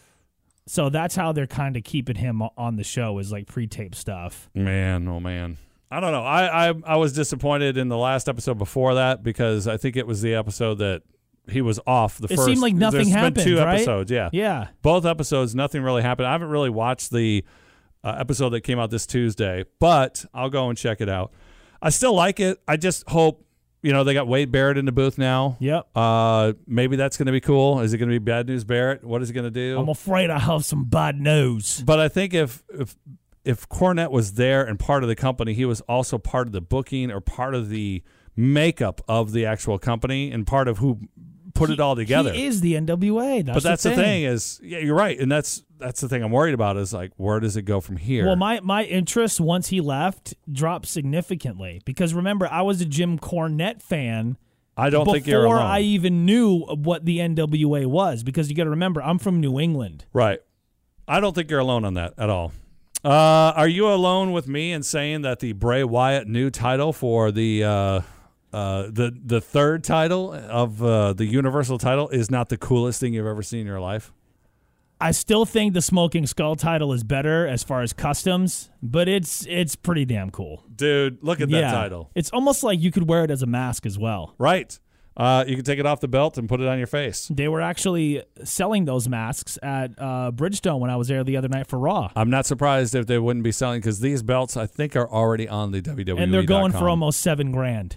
So that's how they're kind of keeping him on the show is like pre-tape stuff. Man, oh man. I don't know. I, I I was disappointed in the last episode before that because I think it was the episode that he was off the It first. seemed like nothing there's happened, been two right? episodes, yeah. Yeah. Both episodes, nothing really happened. I haven't really watched the uh, episode that came out this Tuesday, but I'll go and check it out. I still like it. I just hope, you know, they got Wade Barrett in the booth now. Yep. Uh, maybe that's going to be cool. Is it going to be Bad News Barrett? What is he going to do? I'm afraid I have some bad news. But I think if if if Cornette was there and part of the company, he was also part of the booking or part of the makeup of the actual company and part of who put it all together. He is the N W A. That's but that's the the thing. thing is, yeah, you're right, and that's that's the thing I'm worried about is like, where does it go from here? Well, my, my interest once he left dropped significantly because remember, I was a Jim Cornette fan I don't before think you're alone. I even knew what the N W A was because you got to remember, I'm from New England. Right. I don't think you're alone on that at all. Uh, are you alone with me in saying that the Bray Wyatt new title for the uh, uh, the the third title of uh, the Universal title is not the coolest thing you've ever seen in your life? I still think the Smoking Skull title is better as far as customs, but it's it's pretty damn cool. Dude, look at that yeah. title. It's almost like you could wear it as a mask as well. Right. Uh, you can take it off the belt and put it on your face. They were actually selling those masks at uh, Bridgestone when I was there the other night for Raw. I'm not surprised if they wouldn't be selling because these belts, I think, are already on the W W E. And they're going for almost seven grand.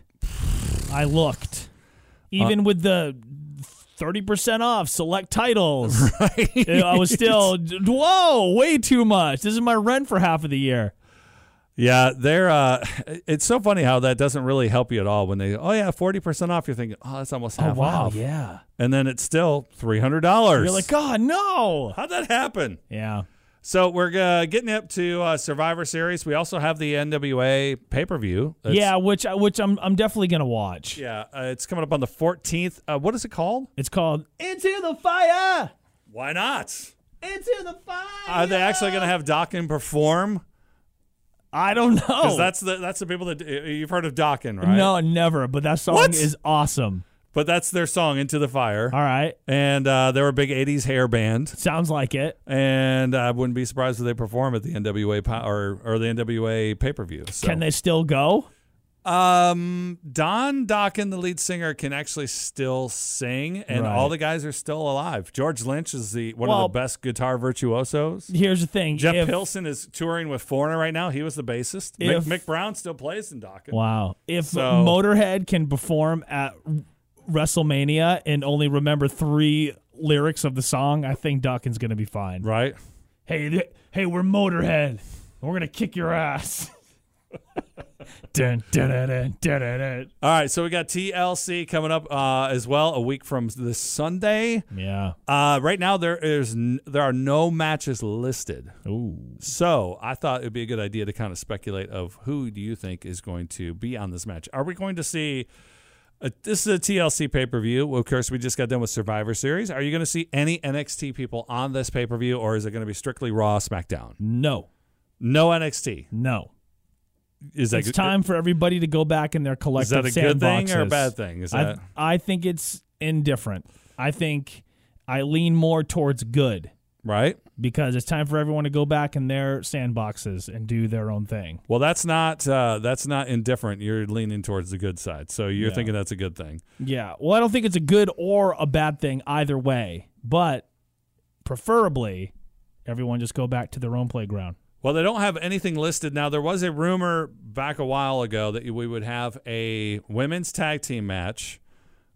I looked. Even uh, with the thirty percent off select titles. Right. I was still, whoa, way too much. This is my rent for half of the year. Yeah, they're. Uh, it's so funny how that doesn't really help you at all when they. Oh yeah, forty percent off. You're thinking, oh, that's almost half oh, wow, off. Yeah, and then it's still three hundred dollars. You're like, God, no! How'd that happen? Yeah. So we're uh, getting up to uh, Survivor Series. We also have the N W A pay per view. Yeah, which which I'm I'm definitely gonna watch. Yeah, uh, it's coming up on the fourteenth. Uh, what is it called? It's called Into the Fire. Why not? Into the Fire. Are they actually gonna have Dawkins perform? I don't know. Because that's the that's the people that you've heard of Dawkins, right? No, never. But that song What? is awesome. But that's their song, Into the Fire. All right. And uh, they were a big eighties hair band. Sounds like it. And I wouldn't be surprised if they perform at the N W A po- or, or the N W A pay-per-view. So. Can they still go? Um, Don Dokken, the lead singer, can actually still sing, and Right. all the guys are still alive. George Lynch is the one Well, of the best guitar virtuosos. Here's the thing. Jeff if, Pilson is touring with Foreigner right now. He was the bassist. If- Mick, Mick Brown still plays in Dokken. Wow. If So- Motorhead can perform at WrestleMania and only remember three lyrics of the song, I think Dawkins going to be fine. Right? Hey, th- hey, we're Motorhead. We're going to kick your ass. dun, dun, dun, dun, dun, dun, dun. All right, so we got T L C coming up uh, as well a week from this Sunday. Yeah. Uh, right now there is n- there are no matches listed. Ooh. So I thought it'd be a good idea to kind of speculate of who do you think is going to be on this match. Are we going to see? A, this is a T L C pay per view. Well, of course, we just got done with Survivor Series. Are you going to see any N X T people on this pay per view, or is it going to be strictly Raw, SmackDown? No. No N X T. No. Is that It's good? time for everybody to go back in their Is collective that a good thing or a sandboxes. bad thing? Is that I, I think it's indifferent. I think I lean more towards good right? because it's time for everyone to go back in their sandboxes and do their own thing. Well, that's not uh, that's not indifferent. You're leaning towards the good side, so you're Yeah. thinking that's a good thing. Yeah. Well, I don't think it's a good or a bad thing either way, but preferably everyone just go back to their own playground. Well, they don't have anything listed now. There was a rumor back a while ago that we would have a women's tag team match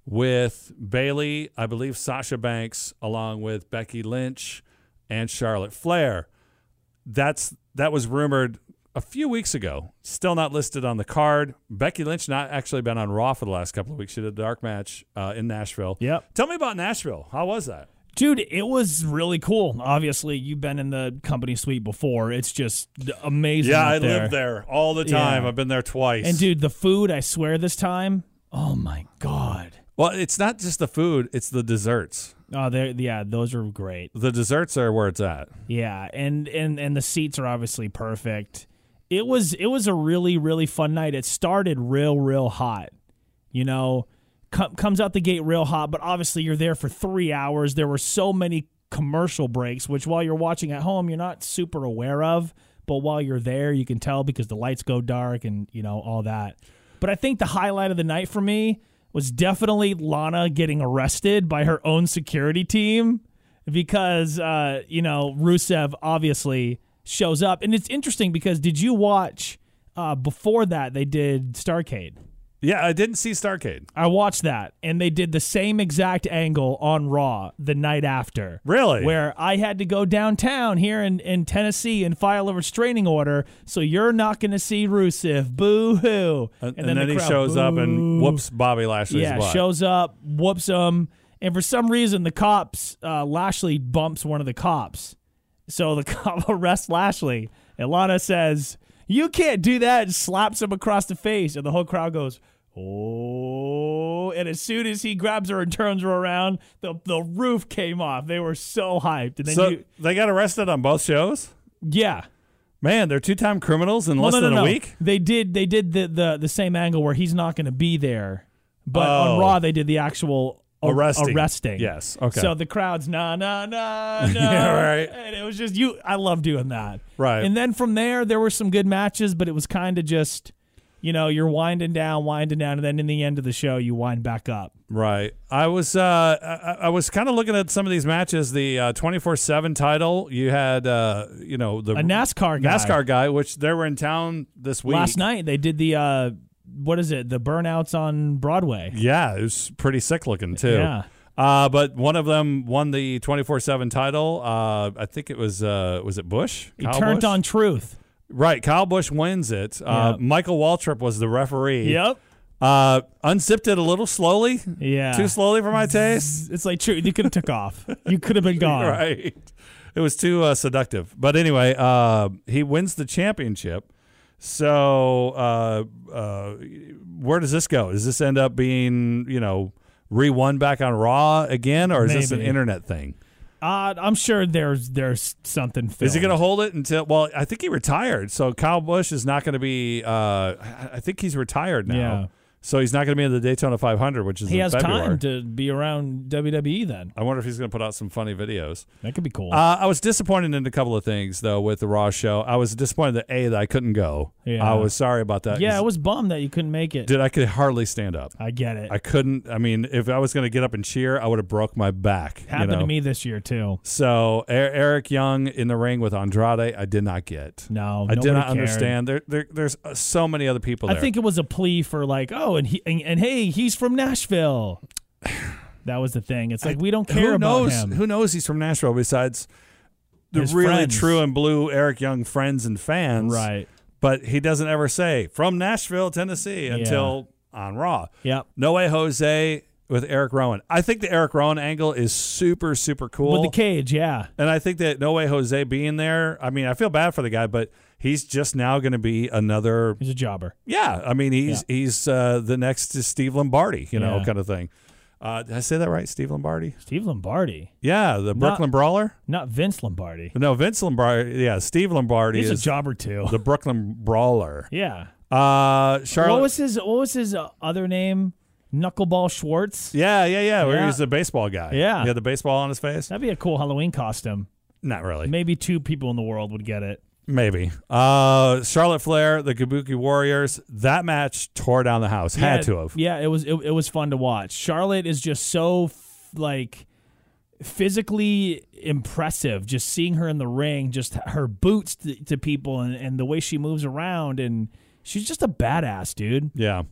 with Bayley, I believe Sasha Banks, along with Becky Lynch and Charlotte Flair. That's that was rumored a few weeks ago. Still not listed on the card. Becky Lynch not actually been on Raw for the last couple of weeks. She did a dark match uh, in Nashville. Yep. Tell me about Nashville. How was that? Dude, it was really cool. Obviously, you've been in the company suite before. It's just amazing. Yeah, out I there. live there all the time. Yeah. I've been there twice. And dude, the food, I swear this time, oh my God. Well, it's not just the food, it's the desserts. Oh, they yeah, those are great. The desserts are where it's at. Yeah, and, and and the seats are obviously perfect. It was it was a really, really fun night. It started real, real hot. You know, com- comes out the gate real hot, but obviously you're there for three hours. There were so many commercial breaks, which while you're watching at home, you're not super aware of. But while you're there, you can tell because the lights go dark and, you know, all that. But I think the highlight of the night for me was definitely Lana getting arrested by her own security team because, uh, you know, Rusev obviously shows up. And it's interesting because did you watch uh, before that they did Starrcade? Yeah, I didn't see Starrcade. I watched that, and they did the same exact angle on Raw the night after. Really? Where I had to go downtown here in, in Tennessee and file a restraining order, so you're not going to see Rusev. Boo-hoo. And, And, and then, the he crowd, shows up and boo. whoops Bobby Lashley's Yeah, butt. shows up, whoops him, and for some reason the cops, uh, Lashley bumps one of the cops. So the cop arrests Lashley, and Lana says, "You can't do that," and slaps him across the face, and the whole crowd goes, "Oh," and as soon as he grabs her and turns her around, the the roof came off. They were so hyped. And then so you, they got arrested on both shows? yeah. Man, they're two-time criminals in less well, no, than no, a no. week? They did they did the, the, the same angle where he's not going to be there. But Oh. on Raw, they did the actual ar- Arresting. arresting. Yes, okay. So the crowd's nah, nah, nah, nah. Yeah, right. And it was just, you. I love doing that. Right. And then from there, there were some good matches, but it was kind of just, you know, you're winding down, winding down, and then in the end of the show, you wind back up. Right. I was uh, I, I was kind of looking at some of these matches. The uh, twenty-four seven title, you had, uh, you know, the A NASCAR guy. NASCAR guy, which they were in town this week. Last night, they did the, uh, what is it, the burnouts on Broadway. Yeah, it was pretty sick looking, too. Yeah. Uh, but one of them won the twenty-four seven title. Uh, I think it was, uh, was it Bush? He Kyle turned Busch? on Truth. Right. Kyle Busch wins it. Uh, Yep. Michael Waltrip was the referee. Yep. Uh, unzipped it a little slowly. Yeah. Too slowly for my taste. It's like, Truth, you could have took off. You could have been gone. Right. It was too uh, seductive. But anyway, uh, he wins the championship. So uh, uh, where does this go? Does this end up being, you know, re-won back on Raw again, or is this an Maybe. internet thing? Uh, I'm sure there's there's something filmed. Is he going to hold it until? Well, I think he retired. So Kyle Busch is not going to be. Uh, I I think he's retired now. Yeah. So he's not going to be in the Daytona five hundred, which is He in has February. time to be around W W E then. I wonder if he's going to put out some funny videos. That could be cool. Uh, I was disappointed in a couple of things, though, with the Raw show. I was disappointed that, A, that I couldn't go. Yeah. I was sorry about that. yeah, 'cause- I was bummed that you couldn't make it. Dude, I could hardly stand up. I get it. I couldn't. I mean, if I was going to get up and cheer, I would have broke my back. Happened you know? to me this year too. So E- Eric Young in the ring with Andrade, I did not get. No, I did nobody not cared. understand. There, there, there's uh, so many other people I there. think it was a plea for like, oh, and he and, and hey, he's from Nashville. That was the thing. It's like we don't care who about knows, him. Who knows he's from Nashville besides the His really friends. true and blue Eric Young friends and fans. Right. But he doesn't ever say from Nashville, Tennessee until on Raw. Yep. No Way Jose with Eric Rowan. I think the Eric Rowan angle is super, super cool. With the cage, yeah. And I think that No Way Jose being there, I mean, I feel bad for the guy, but he's just now going to be another. He's a jobber. Yeah, I mean, he's he's uh, the next to Steve Lombardi, you know, Yeah. kind of thing. Uh, did I say that right, Steve Lombardi? Steve Lombardi. Yeah, the Brooklyn Brawler. Not Vince Lombardi. No, Vince Lombardi. Yeah, Steve Lombardi He's a is jobber too. the Brooklyn Brawler. Yeah. Uh, Charlotte. What was his what was his uh, other name? Knuckleball Schwartz? Yeah, yeah, yeah. Where Yeah. he's the baseball guy. Yeah. He had the baseball on his face. That'd be a cool Halloween costume. Not really. Maybe two people in the world would get it. Maybe. Uh, Charlotte Flair, the Kabuki Warriors. That match tore down the house. Had Yeah, to have. Yeah, it was it, it was fun to watch. Charlotte is just so f- like physically impressive. Just seeing her in the ring, just her boots to, to people, and, and the way she moves around, and she's just a badass, dude. Yeah.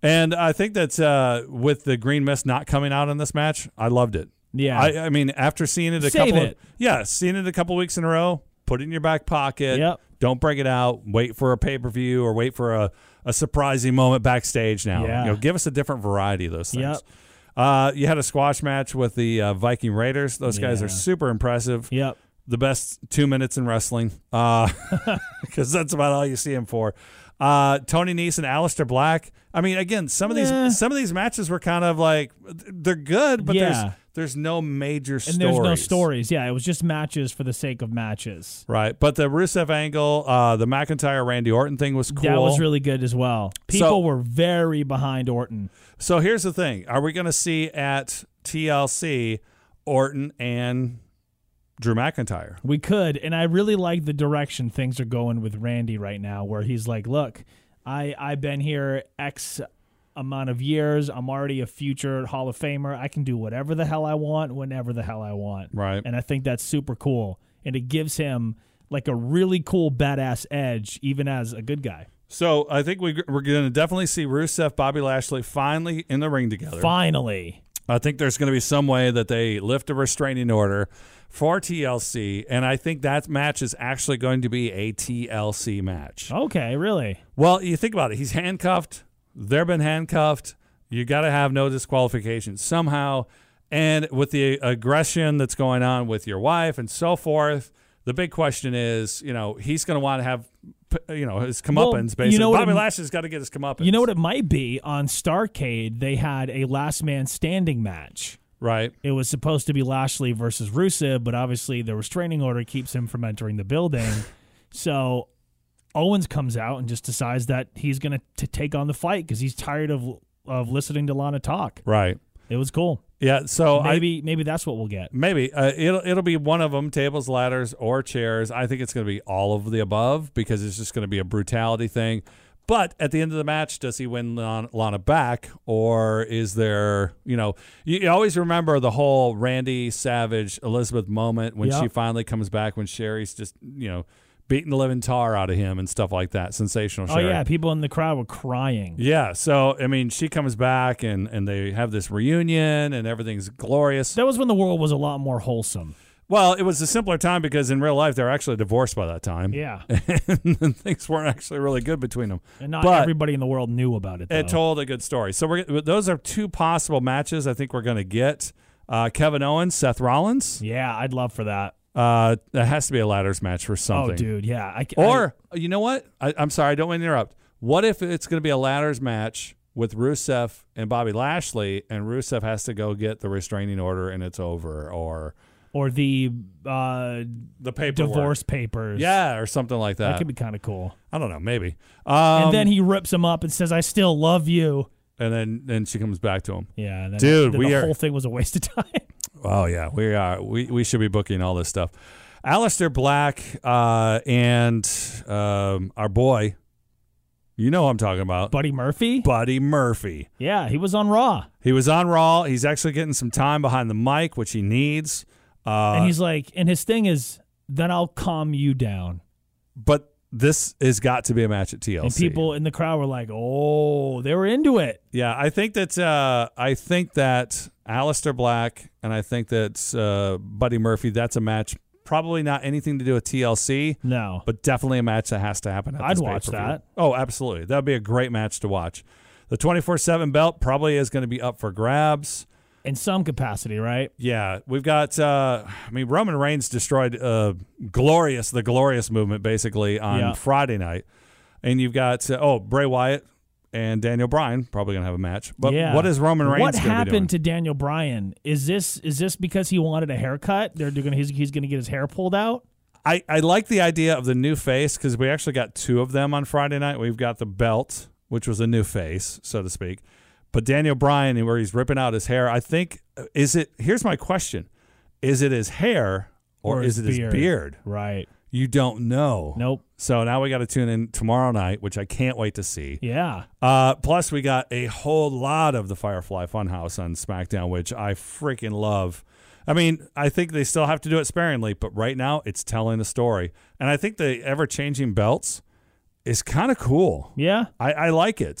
And I think that uh, with the green mist not coming out in this match, I loved it. Yeah. I, I mean, after seeing it a Save couple, it. Of, yeah, seeing it a couple weeks in a row, put it in your back pocket. Yep. Don't break it out. Wait for a pay per view or wait for a, a surprising moment backstage. Now, Yeah. you know, give us a different variety of those things. Yep. Uh, you had a squash match with the uh, Viking Raiders. Those guys Yeah. are super impressive. Yep. The best two minutes in wrestling, because uh, that's about all you see him for. Uh, Tony Nese and Aleister Black. I mean, again, some of Nah. these some of these matches were kind of like they're good, but Yeah. there's there's no major And stories. there's no stories. Yeah, it was just matches for the sake of matches. Right, but the Rusev angle, uh, the McIntyre Randy Orton thing was cool. That was really good as well. People So- were very behind Orton. So here's the thing: are we going to see at T L C Orton and Drew McIntyre? We could, and I really like the direction things are going with Randy right now, where he's like, "Look, I I've been here X amount of years. I'm already a future Hall of Famer. I can do whatever the hell I want, whenever the hell I want." Right. And I think that's super cool, and it gives him like a really cool badass edge, even as a good guy. So I think we, we're going to definitely see Rusev, Bobby Lashley finally in the ring together. Finally. I think there's going to be some way that they lift a restraining order for T L C, and I think that match is actually going to be a T L C match. Okay, really? Well, you think about it. He's handcuffed. They've been handcuffed. You got to have no disqualification somehow. And with the aggression that's going on with your wife and so forth, the big question is, you know, he's going to want to have, you know, his comeuppance, Well, basically. you know what Bobby it- Lashley's got to get his comeuppance. You know what it might be? On Starrcade, they had a last man standing match. Right. It was supposed to be Lashley versus Rusev, but obviously the restraining order keeps him from entering the building. So Owens comes out and just decides that he's going to take on the fight because he's tired of of listening to Lana talk. Right. It was cool. Yeah, so I, Maybe maybe that's what we'll get. Maybe uh, it'll it'll be one of them: tables, ladders, or chairs. I think it's going to be all of the above because it's just going to be a brutality thing. But at the end of the match, does he win Lana, Lana back, or is there? You know, you, you always remember the whole Randy Savage Elizabeth moment when Yep. she finally comes back when Sherry's just you know beating the living tar out of him and stuff like that. Sensational. Oh Sherry. yeah, people in the crowd were crying. Yeah, so I mean, she comes back and, and they have this reunion and everything's glorious. That was when the world was a lot more wholesome. Well, it was a simpler time because in real life they were actually divorced by that time. Yeah. and things weren't actually really good between them. And not But everybody in the world knew about it, though. it told a good story. So we're those are two possible matches I think we're going to get. Uh, Kevin Owens, Seth Rollins. Yeah, I'd love for that. Uh, that has to be a ladders match for something. Oh, dude, yeah. I, Or you know what? I, I'm sorry, I don't want to interrupt. What if it's going to be a ladders match with Rusev and Bobby Lashley, and Rusev has to go get the restraining order and it's over, or or the uh, the paperwork. divorce papers. Yeah, or something like that. That could be kind of cool. I don't know, maybe. Um, And then he rips him up and says, "I still love you." and then then she comes back to him. Yeah, and then, Dude, then we the are- whole thing was a waste of time. Oh yeah, we are. We we should be booking all this stuff. Aleister Black uh, and um, our boy, you know who I'm talking about, Buddy Murphy. Buddy Murphy. Yeah, he was on Raw, He was on Raw. He's actually getting some time behind the mic, which he needs. Uh, and he's like, and his thing is, then I'll calm you down. but this has got to be a match at T L C. And people in the crowd were like, "Oh, they were into it." Yeah, I think that uh, I think that Aleister Black and I think that uh, Buddy Murphy. That's a match. Probably not anything to do with T L C, No, but definitely a match that has to happen. At I'd this watch pay-per-view. that. Oh, absolutely. That would be a great match to watch. The twenty-four seven belt probably is going to be up for grabs. in some capacity, right? Yeah, we've got. Uh, I mean, Roman Reigns destroyed uh, glorious the glorious movement basically on Yeah. Friday night, and you've got uh, oh Bray Wyatt and Daniel Bryan probably gonna have a match. But Yeah. what is Roman Reigns? What gonna be doing? happened to Daniel Bryan? Is this is this because he wanted a haircut? They're doing he's, he's going to get his hair pulled out. I, I like the idea of the new face because we actually got two of them on Friday night. We've got the belt, which was a new face, so to speak. But Daniel Bryan, where he's ripping out his hair, I think, is it, here's my question. Is it his hair or, Or is his it his beard. beard? Right. You don't know. Nope. So now we got to tune in tomorrow night, which I can't wait to see. Yeah. Uh, plus, we got a whole lot of the Firefly Funhouse on SmackDown, which I freaking love. I mean, I think they still have to do it sparingly, but right now it's telling a story. And I think the ever-changing belts is kind of cool. Yeah. I, I like it.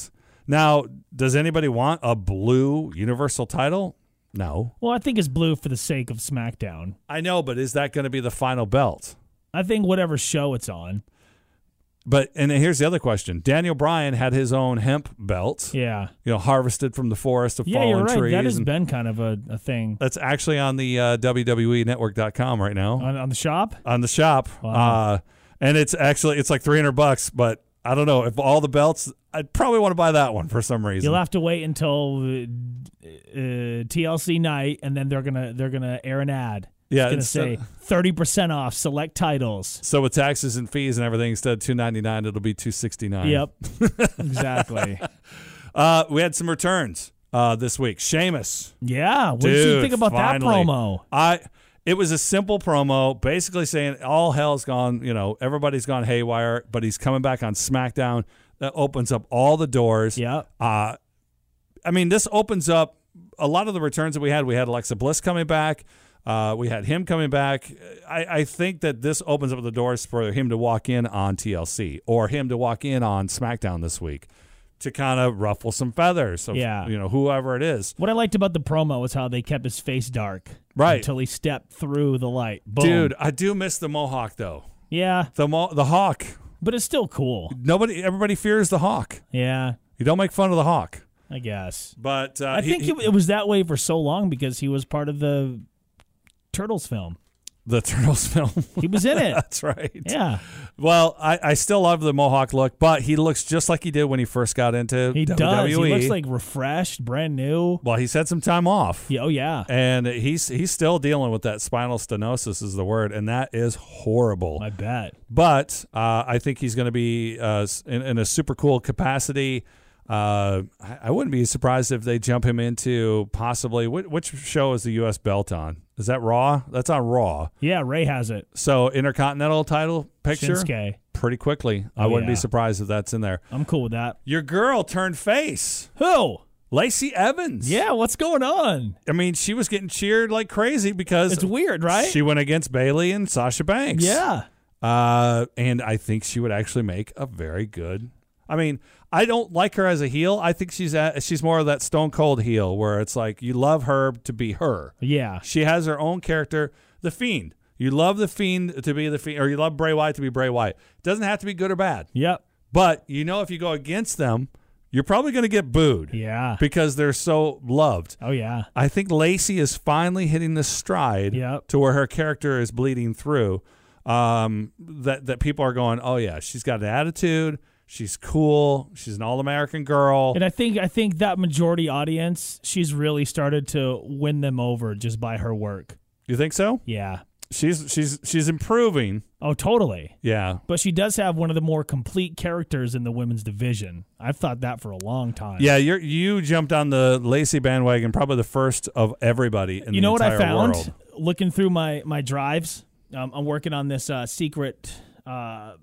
Now, does anybody want a blue Universal title? No. Well, I think it's blue for the sake of SmackDown. I know, but is that going to be the final belt? I think whatever show it's on. But and here's the other question. Daniel Bryan had his own hemp belt. Yeah. You know, harvested from the forest of Yeah, fallen you're right. trees. That has and been kind of a, a thing. that's actually on the uh, W W E network dot com right now. On, on the shop? On the shop. Wow. Uh, and it's actually it's like three hundred bucks, but I don't know if all the belts, I'd probably want to buy that one for some reason. You'll have to wait until uh, uh, T L C night, and then they're gonna they're gonna air an ad. Yeah, it's gonna instead- say thirty percent off select titles. So with taxes and fees and everything, instead of two ninety-nine, it'll be two sixty-nine. Yep, exactly. Uh, we had some returns uh, this week. Sheamus. Yeah, what did you Dude, think about finally. that promo? I it was a simple promo, basically saying all hell's gone, you know, everybody's gone haywire, but he's coming back on SmackDown. That opens up all the doors. Yeah. Uh, I mean, this opens up a lot of the returns that we had. We had Alexa Bliss coming back. Uh, we had him coming back. I, I think that this opens up the doors for him to walk in on T L C or him to walk in on SmackDown this week to kind of ruffle some feathers of, Yeah. you know, whoever it is. What I liked about the promo was how they kept his face dark, Right. until he stepped through the light. Boom. Dude, I do miss the Mohawk, though. Yeah, The mo- the Hawk. but it's still cool. Nobody, everybody fears the Hawk. Yeah, You don't make fun of the Hawk. I guess. But uh, I he- think he- it, it was that way for so long because he was part of the Turtles film. the Turtles film. He was in it. That's right. Yeah, Well, I, I still love the Mohawk look, but he looks just like he did when he first got into he W does. W E. He looks like refreshed, brand new. Well, he's had some time off. Yeah, oh yeah, And he's he's still dealing with that spinal stenosis is the word, and that is horrible. I bet. But uh, I think he's going to be uh, in, in a super cool capacity. Uh, I, I wouldn't be surprised if they jump him into possibly which, which show is the U S belt on? Is that Raw? That's on Raw. Yeah, Ray has it. So Intercontinental title picture Shinsuke. pretty quickly. I Oh, wouldn't yeah. be surprised if that's in there. I'm cool with that. Your girl turned face. Who? Lacey Evans. Yeah, what's going on? I mean, she was getting cheered like crazy because It's weird, right? she went against Bailey and Sasha Banks. Yeah. Uh, and I think she would actually make a very good. I mean, I don't like her as a heel. I think she's at, she's more of that Stone Cold heel where it's like you love her to be her. Yeah. She has her own character, the Fiend. You love the Fiend to be the Fiend, or you love Bray Wyatt to be Bray Wyatt. It doesn't have to be good or bad. Yep. But you know if you go against them, you're probably going to get booed Yeah. because they're so loved. Oh yeah. I think Lacey is finally hitting the stride Yep. to where her character is bleeding through. Um, that that people are going, oh yeah, she's got an attitude. She's cool. She's an all-American girl. And I think I think that majority audience, she's really started to win them over just by her work. You think so? Yeah. She's she's she's improving. Oh, totally. Yeah. But she does have one of the more complete characters in the women's division. I've thought that for a long time. Yeah, you you jumped on the Lacey bandwagon, probably the first of everybody in You the know what I entire found? world. Looking through my my drives, um, I'm working on this uh, secret uh,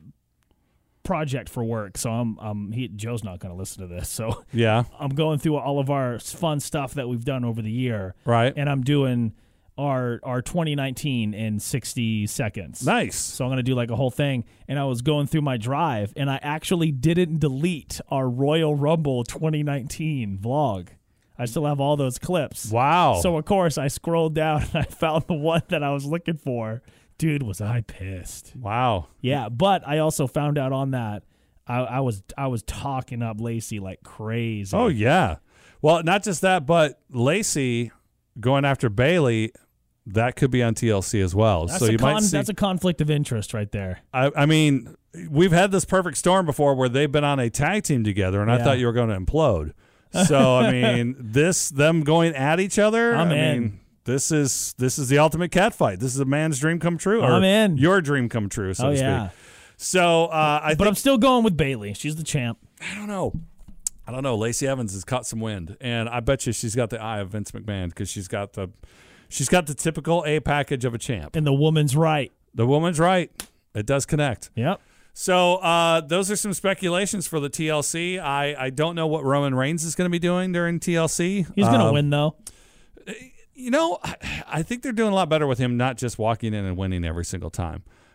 project for work. So I'm um he Joe's not going to listen to this. So Yeah, I'm going through all of our fun stuff that we've done over the year, right. and I'm doing our our twenty nineteen in sixty seconds. Nice. So I'm going to do like a whole thing. And I was going through my drive, and I actually didn't delete our Royal Rumble twenty nineteen vlog. I still have all those clips. Wow. So, of course, I scrolled down and I found the one that I was looking for. Dude, was I pissed. wow. Yeah, but I also found out on that I, I was I was talking up Lacey like crazy. Oh yeah. Well, not just that, but Lacey going after Bailey, that could be on T L C as well. That's, so a you con- might see. that's a conflict of interest right there. I, I mean, we've had this perfect storm before where they've been on a tag team together, and I Yeah. thought you were going to implode. So I mean, this them going at each other. I'm I in. mean, this is this is the ultimate cat fight. This is a man's dream come true. Or I'm in. Your dream come true, so Oh, to yeah. speak. So uh, I But think I'm still going with Bailey. She's the champ. I don't know. I don't know. Lacey Evans has caught some wind, and I bet you she's got the eye of Vince McMahon because she's got the she's got the typical A package of a champ. And the woman's right. The woman's right. It does connect. Yep. So uh, those are some speculations for the T L C. I, I don't know what Roman Reigns is going to be doing during T L C. He's going to Um, win, though. You know, I, I think they're doing a lot better with him not just walking in and winning every single time.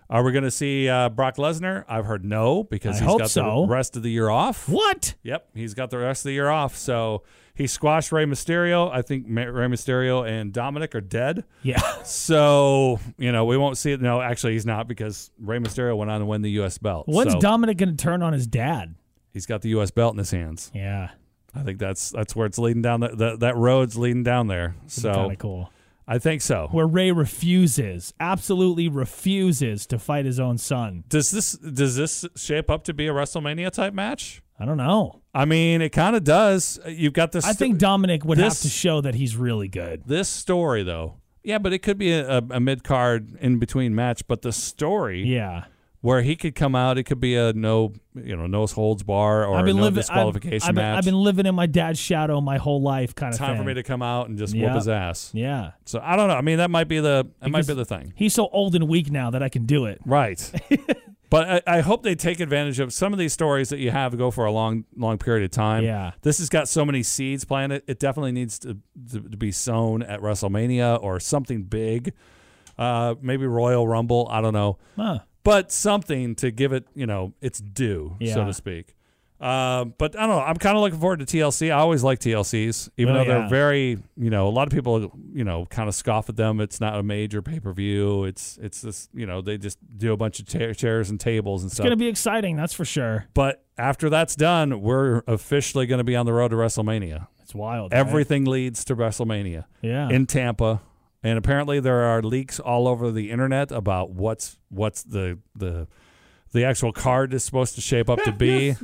Are we going to see uh, Brock Lesnar? I've heard no because I he's hope got so. the rest of the year off. What? Yep, he's got the rest of the year off. So he squashed Rey Mysterio. I think Ma- Rey Mysterio and Dominic are dead. Yeah. So, you know, we won't see it. No, actually, he's not because Rey Mysterio went on to win the U S belt. When's so Dominic going to turn on his dad? he's got the U S belt in his hands. Yeah. I think that's that's where it's leading down. The, the, that road's leading down there. So Kind of cool. I think so. Where Ray refuses, absolutely refuses to fight his own son. Does this does this shape up to be a WrestleMania type match? I don't know. I mean, it kind of does. You've got this. I think Dominic would this- have to show that he's really good. This story, though, yeah, but it could be a, a mid card in between match. But the story, Yeah. where he could come out, it could be a no, you know, no holds bar or I've been no living, disqualification I've, I've been, match. I've been living in my dad's shadow my whole life, kind of Time thing. for me to come out and just Yeah. whoop his ass. Yeah. So I don't know. I mean, that might be the that might Because- be the thing, He's so old and weak now that I can do it. right? But I, I hope they take advantage of some of these stories that you have to go for a long, long period of time. Yeah. This has got so many seeds planted. It definitely needs to, to, to be sown at WrestleMania or something big. Uh, maybe Royal Rumble. I don't know. Huh. But something to give it, you know, its due, so Yeah. to speak. Uh, but I don't know. I'm kind of looking forward to T L C. I always like T L Cs, even Oh, though they're yeah. very, you know, a lot of people, you know, kind of scoff at them. It's not a major pay per view. It's it's this, you know, they just do a bunch of ta- chairs and tables and It's stuff. going to be exciting, that's for sure. But after that's done, we're officially going to be on the road to WrestleMania. It's wild. right? Everything leads to WrestleMania Yeah. in Tampa. And apparently there are leaks all over the internet about what's what's the the the actual card is supposed to shape up to be.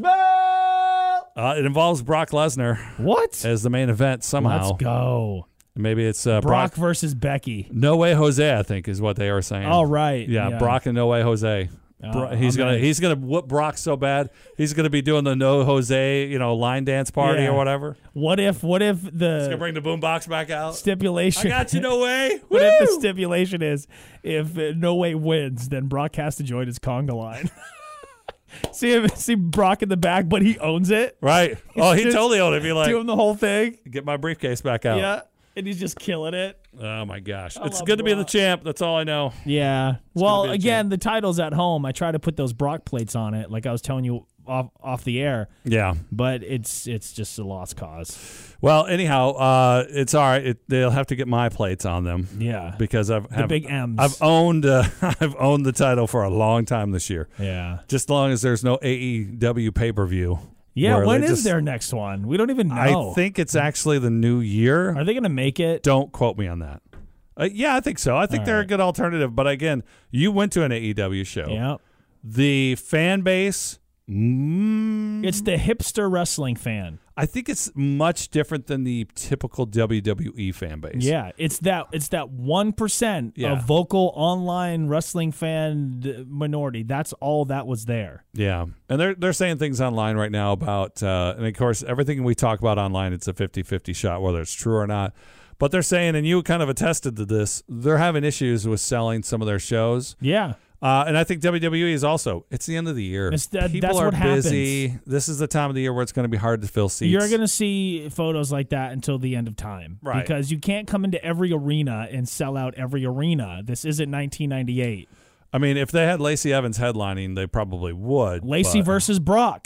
Uh, it involves Brock Lesnar What? as the main event somehow. Let's go. Maybe it's uh, Brock Brock. versus Becky. No Way Jose, I think, is what they were saying. All right. Yeah, Brock and No Way Jose. Oh, Bro- he's I'm gonna in. he's gonna whoop Brock so bad he's gonna be doing the No Jose, you know, line dance party Yeah. or whatever. What if what if He's gonna the bring the boombox back out. stipulation I got you, No Way. What if the Woo! stipulation is if uh, No Way wins, then Brock has to join his conga line. see him, see Brock in the back, but he owns it. Right. Oh, he just totally owned it. Be like, Do him the whole thing. get my briefcase back out. Yeah, and he's just killing it. Oh my gosh, I it's love good to be the Brock. champ. That's all I know. Yeah. Well, be a again, the title's at home. I try to put those Brock plates on it, like I was telling you off off the air, Yeah. but it's it's just a lost cause. Well, anyhow, uh, it's all right. It, they'll have to get my plates on them Yeah. because I've The have, big M's. I've owned uh, I've owned the title for a long time this year. yeah. Just as long as there's no A E W pay per view. Yeah. where When they is just- their next one? We don't even know. I think it's actually the new year. Are they going to make it? Don't quote me on that. Uh, yeah, I think so. I think All they're a right. good alternative. But again, you went to an A E W show. Yeah. The fan base. Mm, It's the hipster wrestling fan. I think it's much different than the typical W W E fan base. Yeah, it's that it's that one percent Yeah. of vocal online wrestling fan d- minority. That's all that was there. Yeah. And they're they're saying things online right now about uh, and of course everything we talk about online it's a fifty-fifty shot whether it's true or not. But they're saying, and you kind of attested to this, they're having issues with selling some of their shows. Yeah, Uh, and I think W W E is also. It's the end of the year. It's that- People that's are what happens. busy. This is the time of the year where it's going to be hard to fill seats. you're gonna see photos like that until the end of time, Right. Because you can't come into every arena and sell out every arena. This isn't nineteen ninety-eight. I mean, if they had Lacey Evans headlining, they probably would. Lacey but, versus Brock.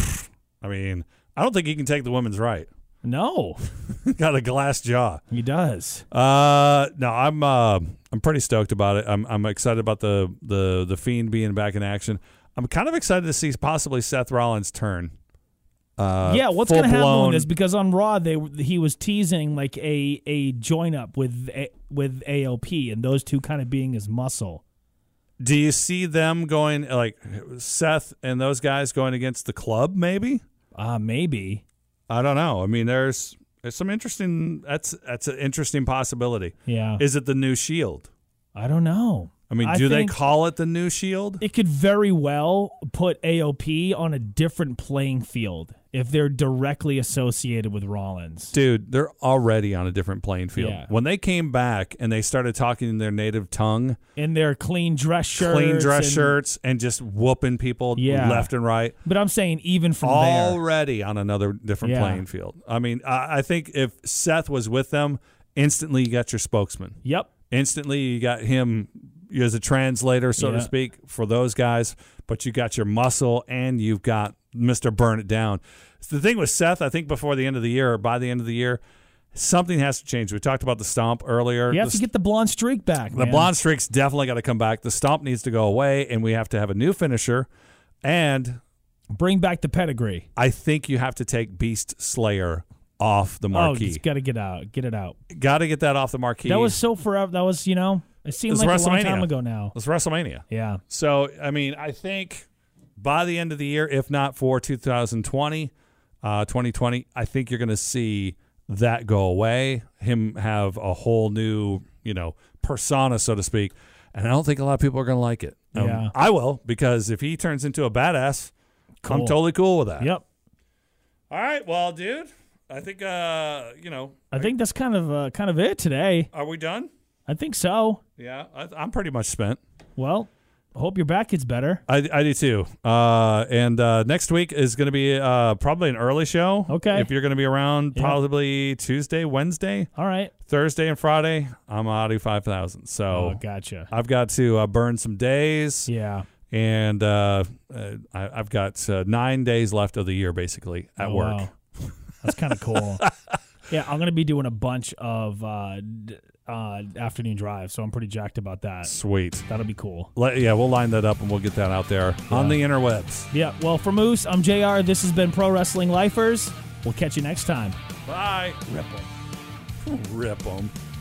I mean, I don't think he can take the women's right. No, Got a glass jaw. he does. Uh, no, I'm uh, I'm pretty stoked about it. I'm I'm excited about the the the Fiend being back in action. I'm kind of excited to see possibly Seth Rollins' turn. Uh, yeah, what's going to happen full-blown- with this? Because on Raw, they he was teasing like a a join up with a, with A O P, and those two kind of being his muscle. Do you see them going like Seth and those guys going against the club? Maybe. Uh maybe. I don't know. I mean, there's there's some interesting. That's that's an interesting possibility. Yeah, Is it the new Shield? I don't know. I mean, I do they think- call it the new Shield? It could very well put A O P on a different playing field if they're directly associated with Rollins. Dude, they're already on a different playing field. Yeah. When they came back and they started talking in their native tongue, In their clean dress shirts. clean dress and- shirts, and just whooping people Yeah. left and right, But I'm saying even from there. already on another different Yeah. playing field. I mean, I, I think if Seth was with them, instantly you got your spokesman. Yep. Instantly you got him as a translator, so Yeah. to speak, for those guys. But you got your muscle and you've got Mister Burn It Down. The thing with Seth, I think before the end of the year or by the end of the year, something has to change. We talked about the stomp earlier. You have the, to get the blonde streak back, the man. blonde streak's definitely got to come back. The stomp needs to go away, and we have to have a new finisher. And Bring back the pedigree. I think you have to take Beast Slayer off the Oh, marquee. it's got to get out. Get it out. Got to get that off the marquee. That was so forever. That was, you know, it seemed It's like a long WrestleMania. time ago now. It's WrestleMania. Yeah. So, I mean, I think by the end of the year, if not for two thousand twenty, uh, twenty twenty, I think you're going to see that go away, him have a whole new, you know, persona, so to speak. And I don't think a lot of people are going to like it. Um, Yeah. I will, because if he turns into a badass, I'm Cool. totally cool with that. Yep. All right. Well, dude, I think, uh, you know, I think that's kind of uh, kind of it today. are we done? I think so. Yeah, I, I'm pretty much spent. Well, I hope your back gets better. I, I do too. Uh, and uh, next week is going to be uh, probably an early show. Okay. If you're going to be around, Yeah. probably Tuesday, Wednesday, All right. Thursday, and Friday. I'm Audi five thousand. So Oh, gotcha. I've got to uh, burn some days. Yeah. And uh, uh, I, I've got uh, nine days left of the year, basically, at Oh, work. wow. That's kind of cool. Yeah, I'm going to be doing a bunch of uh, d- uh, afternoon drives, so I'm pretty jacked about that. Sweet. That'll be cool. Let, yeah, we'll line that up and we'll get that out there on the interwebs. Yeah, well, for Moose, I'm J R. This has been Pro Wrestling Lifers. We'll catch you next time. Bye. Rip 'em. Rip them.